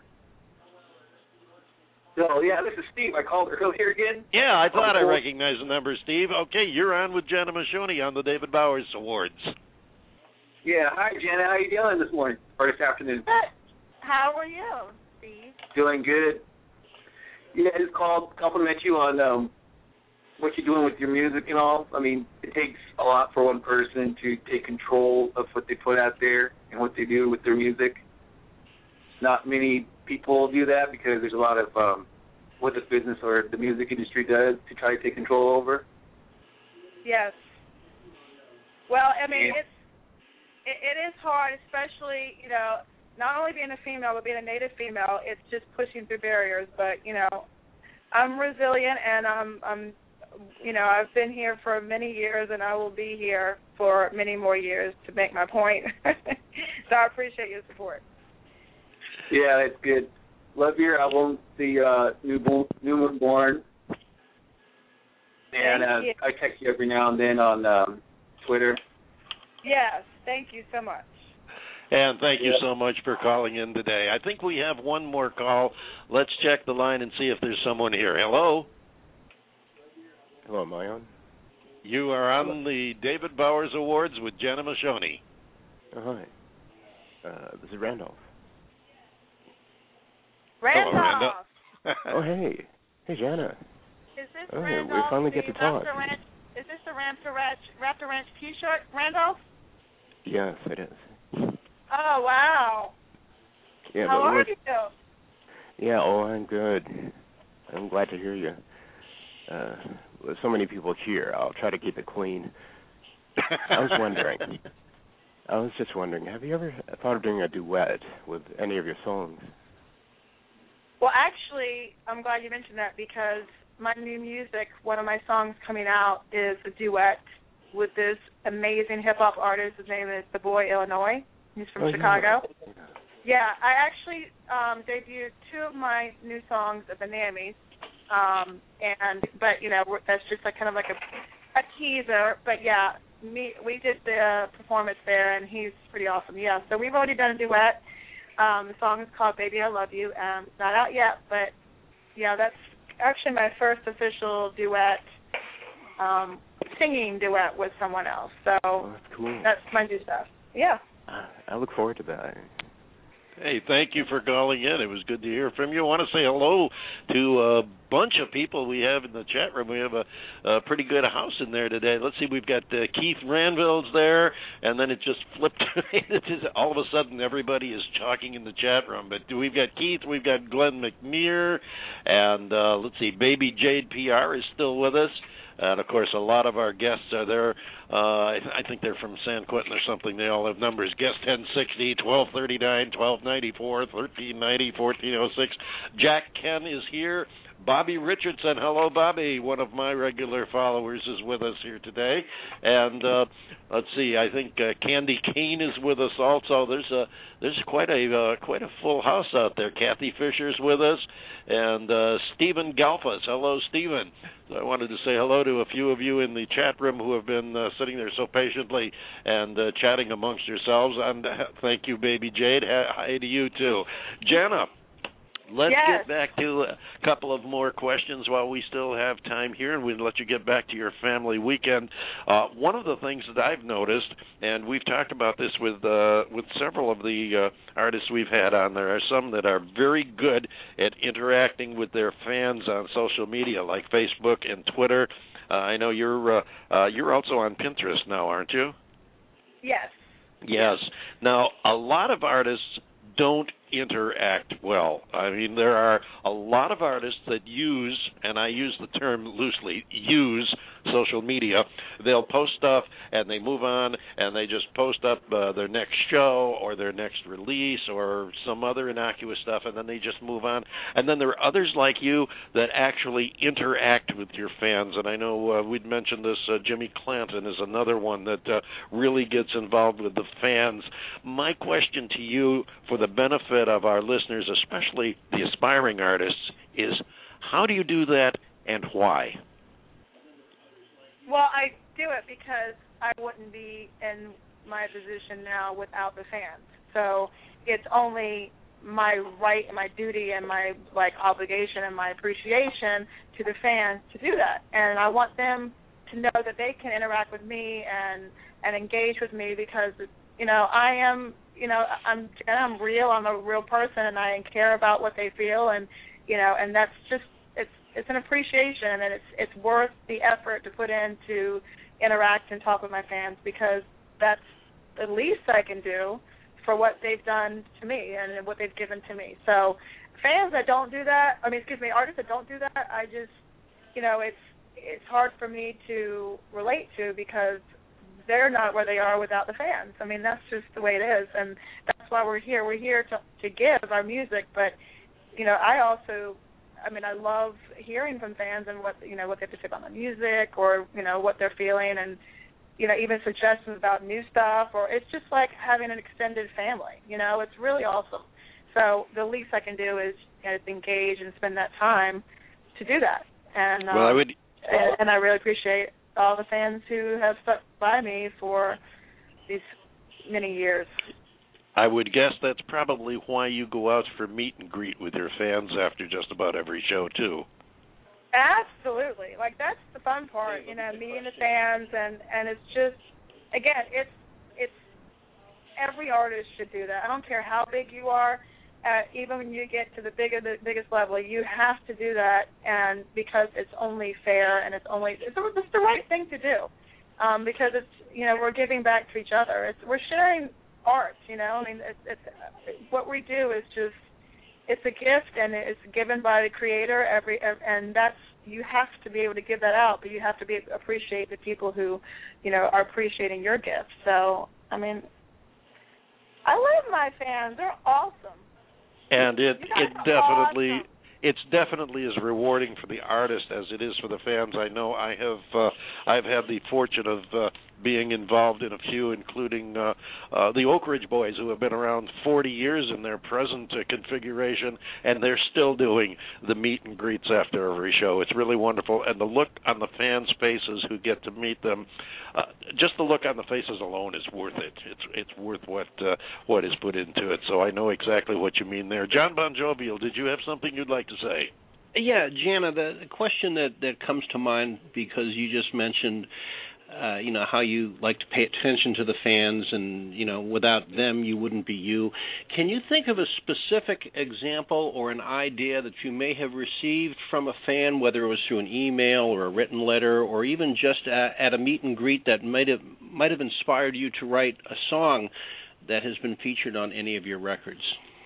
Speaker 19: So, yeah, this is Steve. I called earlier again.
Speaker 3: Yeah, I thought I recognized the number, Steve. Okay, you're on with Jana Mashoni on the David Bowers Awards.
Speaker 19: Yeah, hi, Jana. How you doing this morning or this afternoon?
Speaker 17: How are you, Steve?
Speaker 19: Doing good. Yeah, I just called to compliment you on what you're doing with your music and all. I mean, it takes a lot for one person to take control of what they put out there and what they do with their music. Not many people do that because there's a lot of what the business or the music industry does to try to take control over.
Speaker 17: Yes. Well, I mean, it is hard, especially, you know, not only being a female, but being a Native female. It's just pushing through barriers. But, you know, I'm resilient, and I'm you know, I've been here for many years, and I will be here for many more years to make my point. So I appreciate your support.
Speaker 19: Yeah, that's good. Love your album, the Newborn Born. And I text you every now and then on Twitter.
Speaker 17: Yes, thank you so much.
Speaker 3: And thank you so much for calling in today. I think we have one more call. Let's check the line and see if there's someone here. Hello?
Speaker 20: Hello, am I on?
Speaker 3: You are on the David Bowers Awards with Jana Mashoni.
Speaker 20: Oh, hi. This is Randolph.
Speaker 17: Randolph.
Speaker 20: Oh, hey. Hey, Jana.
Speaker 17: Is this
Speaker 20: Randolph?
Speaker 17: We
Speaker 20: finally get to talk.
Speaker 17: Is this the Raptor Ranch T-shirt, Randolph?
Speaker 20: Yes, it is.
Speaker 17: Oh, wow.
Speaker 20: Yeah,
Speaker 17: how are you?
Speaker 20: Yeah, I'm good. I'm glad to hear you. With so many people here, I'll try to keep it clean. I was just wondering, have you ever thought of doing a duet with any of your songs?
Speaker 17: Well, actually, I'm glad you mentioned that because my new music, one of my songs coming out is a duet with this amazing hip-hop artist. His name is The Boy Illinois. He's from Chicago. Yeah, I actually debuted 2 of my new songs at the NAMMYs, but that's just like kind of like a teaser. But yeah, we did the performance there, and he's pretty awesome. Yeah, so we've already done a duet. The song is called "Baby I Love You," and it's not out yet, but yeah, that's actually my first official duet, singing duet with someone else. So
Speaker 20: that's cool.
Speaker 17: That's my new stuff. Yeah.
Speaker 20: I look forward to that.
Speaker 3: Hey, thank you for calling in. It was good to hear from you. I want to say hello to a bunch of people we have in the chat room. We have a pretty good house in there today. Let's see, we've got Keith Ranville's there, and then it just flipped. All of a sudden, everybody is talking in the chat room. But we've got Keith, we've got Glenn McNear, and let's see, Baby Jade PR is still with us. And, of course, a lot of our guests are there. I think they're from San Quentin or something. They all have numbers. Guest 1060, 1239, 1294, 1390, 1406. Jack Ken is here. Bobby Richardson. Hello, Bobby. One of my regular followers is with us here today. And let's see, I think Candy Kane is with us also. There's quite a full house out there. Kathy Fisher's with us. And Stephen Galfas. Hello, Stephen. So I wanted to say hello to a few of you in the chat room who have been sitting there so patiently and chatting amongst yourselves. And thank you, Baby Jade. Hi to you, too. Jana, let's get back to a couple of more questions while we still have time here, and we'll let you get back to your family weekend. One of the things that I've noticed, and we've talked about this with several of the artists we've had on, there are some that are very good at interacting with their fans on social media, like Facebook and Twitter. I know you're also on Pinterest now, aren't you?
Speaker 17: Yes.
Speaker 3: Yes. Now, a lot of artists don't interact well. I mean, there are a lot of artists that use, and I use the term loosely, use social media. They'll post stuff and they move on and they just post up their next show or their next release or some other innocuous stuff, and then they just move on. And then there are others like you that actually interact with your fans. And I know we'd mentioned this, Jimmy Clanton is another one that really gets involved with the fans. My question to you, for the benefit of our listeners, especially the aspiring artists, is how do you do that and why?
Speaker 17: Well, I do it because I wouldn't be in my position now without the fans. So it's only my right and my duty and my obligation and my appreciation to the fans to do that. And I want them to know that they can interact with me and engage with me because I am I'm real. I'm a real person, and I care about what they feel, and and that's just it's an appreciation, and it's worth the effort to put in to interact and talk with my fans because that's the least I can do for what they've done to me and what they've given to me. So fans that don't do that, artists that don't do that, I just it's hard for me to relate to because they're not where they are without the fans. I mean, that's just the way it is, and that's why we're here. We're here to give our music, but I love hearing from fans and what they have to say about my music or what they're feeling, and even suggestions about new stuff. Or it's just like having an extended family. It's really awesome. So the least I can do is engage and spend that time to do that. And and I really appreciate all the fans who have stuck by me for these many years.
Speaker 3: I would guess that's probably why you go out for meet and greet with your fans after just about every show, too.
Speaker 17: Absolutely. That's the fun part, meeting the fans, and it's just, again, it's every artist should do that. I don't care how big you are, even when you get to the biggest level, you have to do that, and because it's only fair and it's the right thing to do, because it's we're giving back to each other. We're sharing art, it's what we do is just it's a gift and it's given by the creator and that's you have to be able to give that out, but you have to appreciate the people who are appreciating your gift. So I love my fans. They're awesome.
Speaker 3: And it's definitely as rewarding for the artist as it is for the fans. I know I've had the fortune of being involved in a few, including the Oak Ridge Boys, who have been around 40 years in their present configuration, and they're still doing the meet and greets after every show. It's really wonderful, and the look on the fans' faces who get to meet them, just the look on the faces alone is worth it. It's worth what is put into it. So I know exactly what you mean there. John Bon Jovial, did you have something you'd like to say?
Speaker 12: Yeah, Jana, the question that comes to mind, because you just mentioned how you like to pay attention to the fans, and without them you wouldn't be you. Can you think of a specific example or an idea that you may have received from a fan, whether it was through an email or a written letter, or even just at a meet and greet, that might have inspired you to write a song that has been featured on any of your records?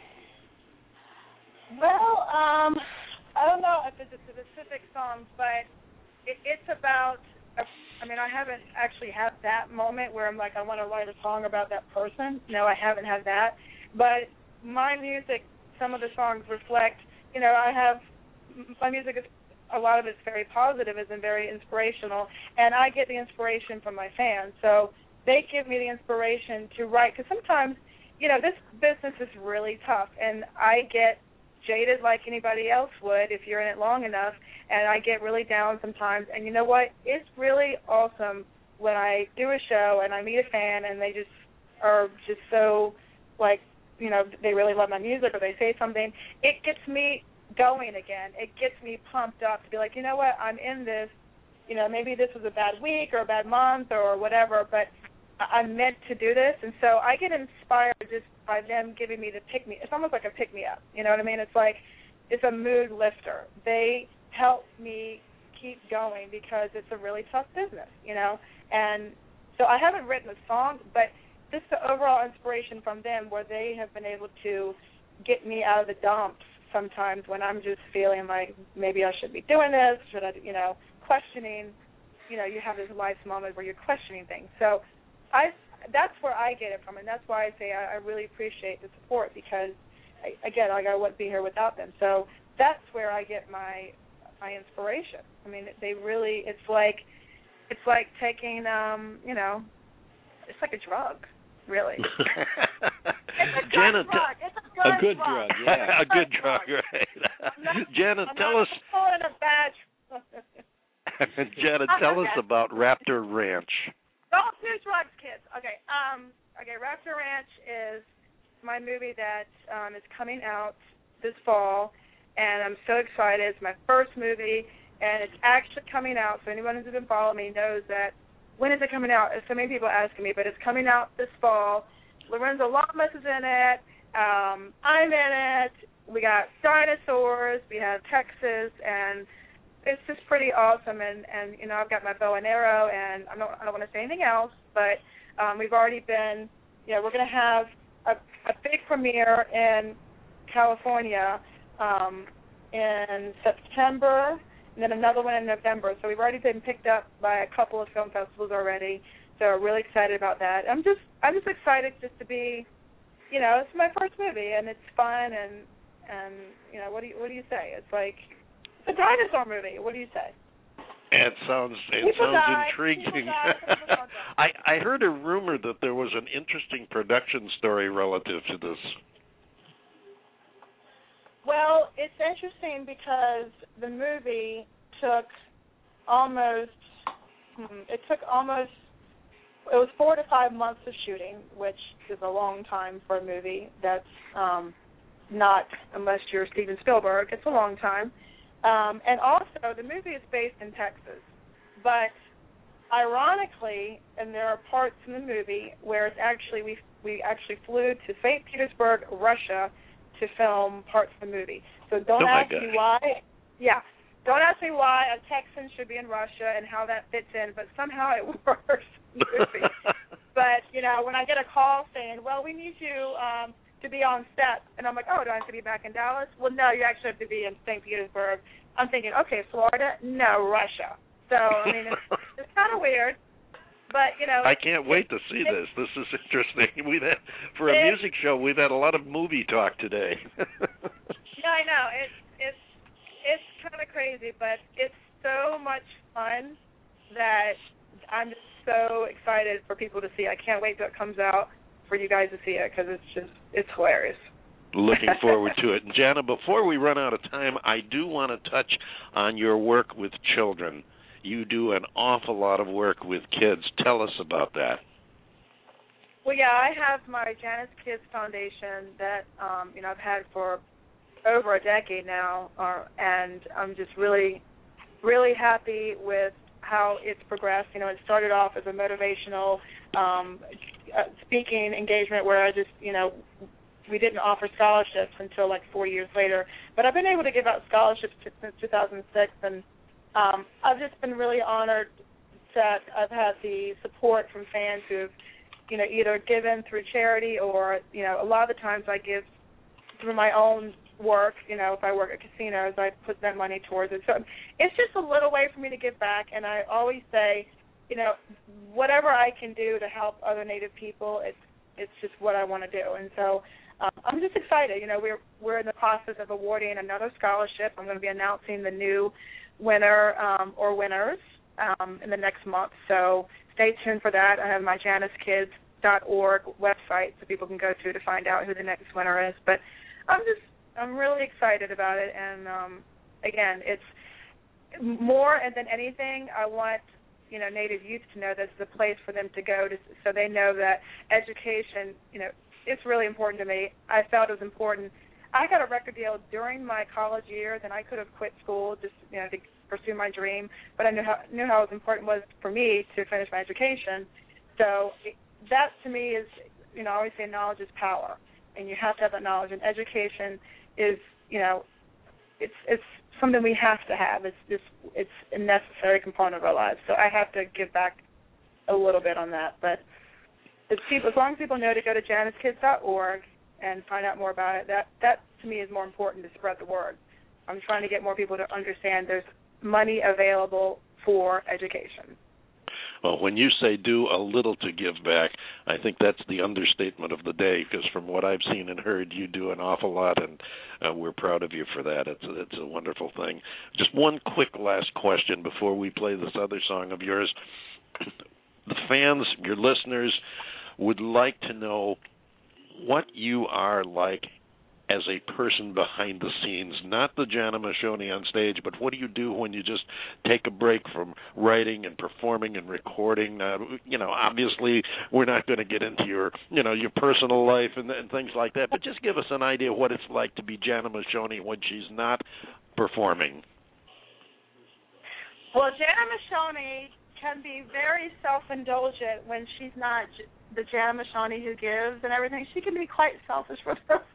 Speaker 17: Well, I don't know if it's a specific song, but it's about. I haven't actually had that moment where I'm like, I want to write a song about that person. No, I haven't had that. But my music, some of the songs reflect, my music is, a lot of it's very positive and very inspirational, and I get the inspiration from my fans. So they give me the inspiration to write, because sometimes, this business is really tough, and I get jaded like anybody else would if you're in it long enough, and I get really down sometimes. And you know what? It's really awesome when I do a show and I meet a fan and they just are just so, they really love my music, or they say something. It gets me going again. It gets me pumped up to be like, you know what? I'm in this. Maybe this was a bad week or a bad month or whatever, but I'm meant to do this. And so I get inspired just by them giving me the pick-me. It's almost like a pick-me-up. You know what I mean? It's like it's a mood lifter. They help me keep going because it's a really tough business, And so I haven't written a song, but just the overall inspiration from them, where they have been able to get me out of the dumps sometimes when I'm just feeling like maybe I should be doing this, should I, questioning. You have this life moment where you're questioning things. So that's where I get it from, and that's why I say I really appreciate the support, because, again, I wouldn't be here without them. So that's where I get my inspiration. They really, it's like taking, it's like a drug, really. It's a good drug. It's a good drug.
Speaker 12: Yeah.
Speaker 3: A good drug, right. Janet, tell us.
Speaker 17: I'm not a bad
Speaker 3: Janet, tell us about Raptor Ranch.
Speaker 17: Don't do drugs, kids. Okay. Raptor Ranch is my movie that is coming out this fall, and I'm so excited. It's my first movie, and it's actually coming out. So anyone who's been following me knows that. When is it coming out? So many people asking me, but it's coming out this fall. Lorenzo Lamas is in it. I'm in it. We got dinosaurs. We have Texas, and it's just pretty awesome. And I've got my bow and arrow, and I don't want to say anything else, but we've already been. We're going to have a big premiere in California in September, and then another one in November. So we've already been picked up by a couple of film festivals already. So we're really excited about that. I'm just excited just to be, it's my first movie, and it's fun, and what do you say? It's like it's a dinosaur movie. What do you say?
Speaker 3: It sounds intriguing. I heard a rumor that there was an interesting production story relative to this.
Speaker 17: Well, it's interesting because the movie took almost, it was 4 to 5 months of shooting, which is a long time for a movie. That's not, unless you're Steven Spielberg, it's a long time. And also, the movie is based in Texas. But ironically, and there are parts in the movie where it's actually, we actually flew to St. Petersburg, Russia, to film parts of the movie. So don't ask me why. Yeah. Don't ask me why a Texan should be in Russia and how that fits in, but somehow it works in the movie. But, when I get a call saying, well, we need you to be on set, and I'm like, oh, do I have to be back in Dallas? Well, no, you actually have to be in St. Petersburg. I'm thinking, okay, Florida? No, Russia. So, it's kind of weird. But,
Speaker 3: I can't wait to see this. This is interesting. For a music show, we've had a lot of movie talk today.
Speaker 17: Yeah, I know. It's kind of crazy, but it's so much fun that I'm just so excited for people to see. I can't wait till it comes out for you guys to see it because it's hilarious.
Speaker 3: Looking forward to it. And Jana, before we run out of time, I do want to touch on your work with children. You do an awful lot of work with kids. Tell us about that.
Speaker 17: Well, yeah, I have my Jana's Kids Foundation that I've had for over a decade now, and I'm just really, really happy with how it's progressed. It started off as a motivational speaking engagement where I just, we didn't offer scholarships until like 4 years later. But I've been able to give out scholarships since 2006, and I've just been really honored that I've had the support from fans who've, either given through charity or, a lot of the times I give through my own work. If I work at casinos, I put that money towards it. So it's just a little way for me to give back, and I always say, whatever I can do to help other Native people, it's just what I want to do. And so I'm just excited. We're in the process of awarding another scholarship. I'm going to be announcing the new winner or winners in the next month. So stay tuned for that. I have my janicekids.org website so people can go to find out who the next winner is. But I'm really excited about it. And, again, it's more than anything, I want, Native youth to know this is a place for them to go so they know that education, it's really important to me. I felt it was important. I got a record deal during my college years, and I could have quit school just, to pursue my dream, but I knew how it was important was for me to finish my education. So that to me is, I always say knowledge is power, and you have to have that knowledge. And education is, it's something we have to have. It's a necessary component of our lives. So I have to give back a little bit on that. But as long as people know to go to janicekids.org and find out more about it, that to me is more important to spread the word. I'm trying to get more people to understand there's money available for education.
Speaker 3: Well, when you say do a little to give back, I think that's the understatement of the day, because from what I've seen and heard, you do an awful lot, and we're proud of you for that. It's a wonderful thing. Just one quick last question before we play this other song of yours. The fans, your listeners, would like to know what you are like as a person behind the scenes, not the Jana Mashoni on stage, but what do you do when you just take a break from writing and performing and recording? Obviously we're not going to get into your personal life and things like that, but just give us an idea of what it's like to be Jana Mashoni when she's not performing.
Speaker 17: Well, Jana Mashoni can be very self-indulgent when she's not the Jana Mashoni who gives and everything. She can be quite selfish with herself.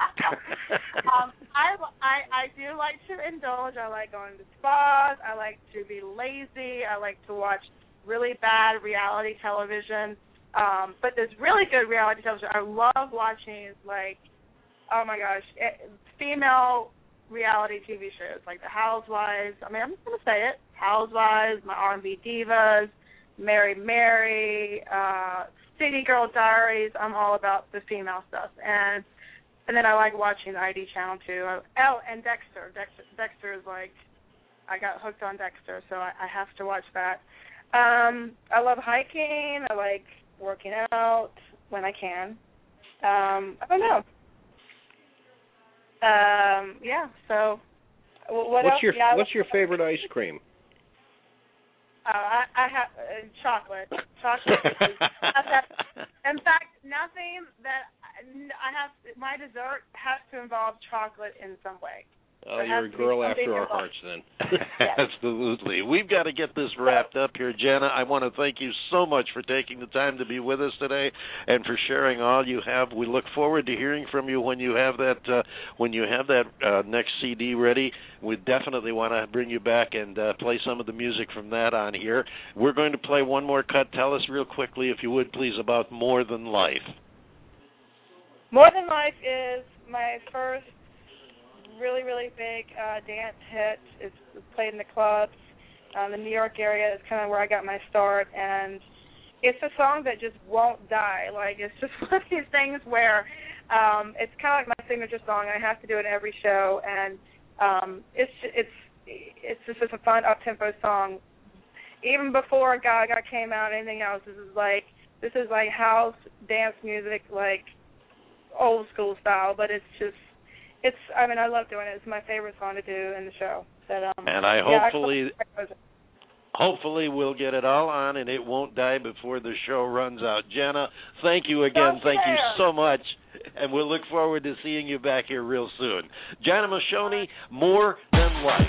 Speaker 17: I do like to indulge. I like going to spas. I like to be lazy. I like to watch really bad reality television. But there's really good reality television. I love watching, oh my gosh, female reality TV shows like The Housewives. I'm just going to say it. Housewives, my R&B Divas, Mary, City Girl Diaries. I'm all about the female stuff. And then I like watching the ID channel too. Oh, and Dexter. Dexter is I got hooked on Dexter, so I have to watch that. I love hiking. I like working out when I can. I don't know. Yeah. So,
Speaker 12: what's your favorite ice cream?
Speaker 17: I have chocolate. Chocolate. In fact, nothing that I have. My dessert has to involve chocolate in some way.
Speaker 12: Oh, you're a girl after our hearts, then.
Speaker 3: Absolutely. We've got to get this wrapped up here, Jana. I want to thank you so much for taking the time to be with us today and for sharing all you have. We look forward to hearing from you when you have that next CD ready. We definitely want to bring you back and play some of the music from that on here. We're going to play one more cut. Tell us real quickly, if you would, please, about More Than Life.
Speaker 17: More Than Life is my first really, really big dance hit. It's played in the clubs. The New York area is kind of where I got my start, and it's a song that just won't die. It's just one of these things where it's kind of like my signature song. I have to do it every show, and it's just a fun up-tempo song. even before Gaga came out, anything else, this is like house dance music, like old school style. But I mean, I love doing it. It's my favorite song to do in the show. But,
Speaker 3: and hopefully we'll get it all on and it won't die before the show runs out. Jana, thank you again. Thank you so much. And we'll look forward to seeing you back here real soon. Jana Moscione, More Than Life.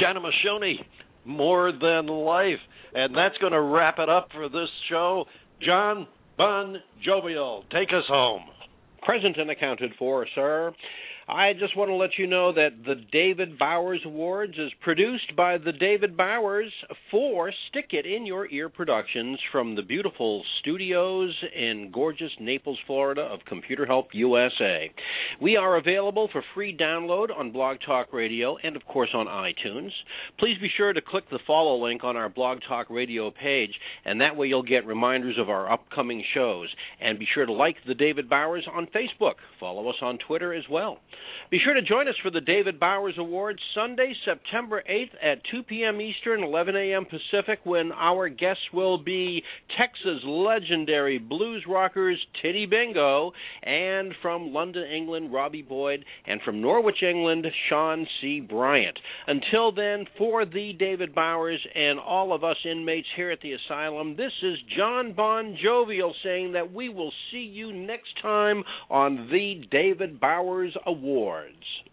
Speaker 3: Gianna Maschoni, More Than Life. And that's going to wrap it up for this show. John Bon Jovial, take us home.
Speaker 12: Present and accounted for, sir. I just want to let you know that the David Bowers Awards is produced by the David Bowers for Stick It in Your Ear Productions from the beautiful studios in gorgeous Naples, Florida of Computer Help USA. We are available for free download on Blog Talk Radio and, of course, on iTunes. Please be sure to click the follow link on our Blog Talk Radio page, and that way you'll get reminders of our upcoming shows. And be sure to like the David Bowers on Facebook. Follow us on Twitter as well. Be sure to join us for the David Bowers Awards Sunday, September 8th at 2 p.m. Eastern, 11 a.m. Pacific, when our guests will be Texas legendary blues rockers Titty Bingo, and from London, England, Robbie Boyd, and from Norwich, England, Sean C. Bryant. Until then, for the David Bowers and all of us inmates here at the asylum, this is John Bon Jovial saying that we will see you next time on the David Bowers Awards.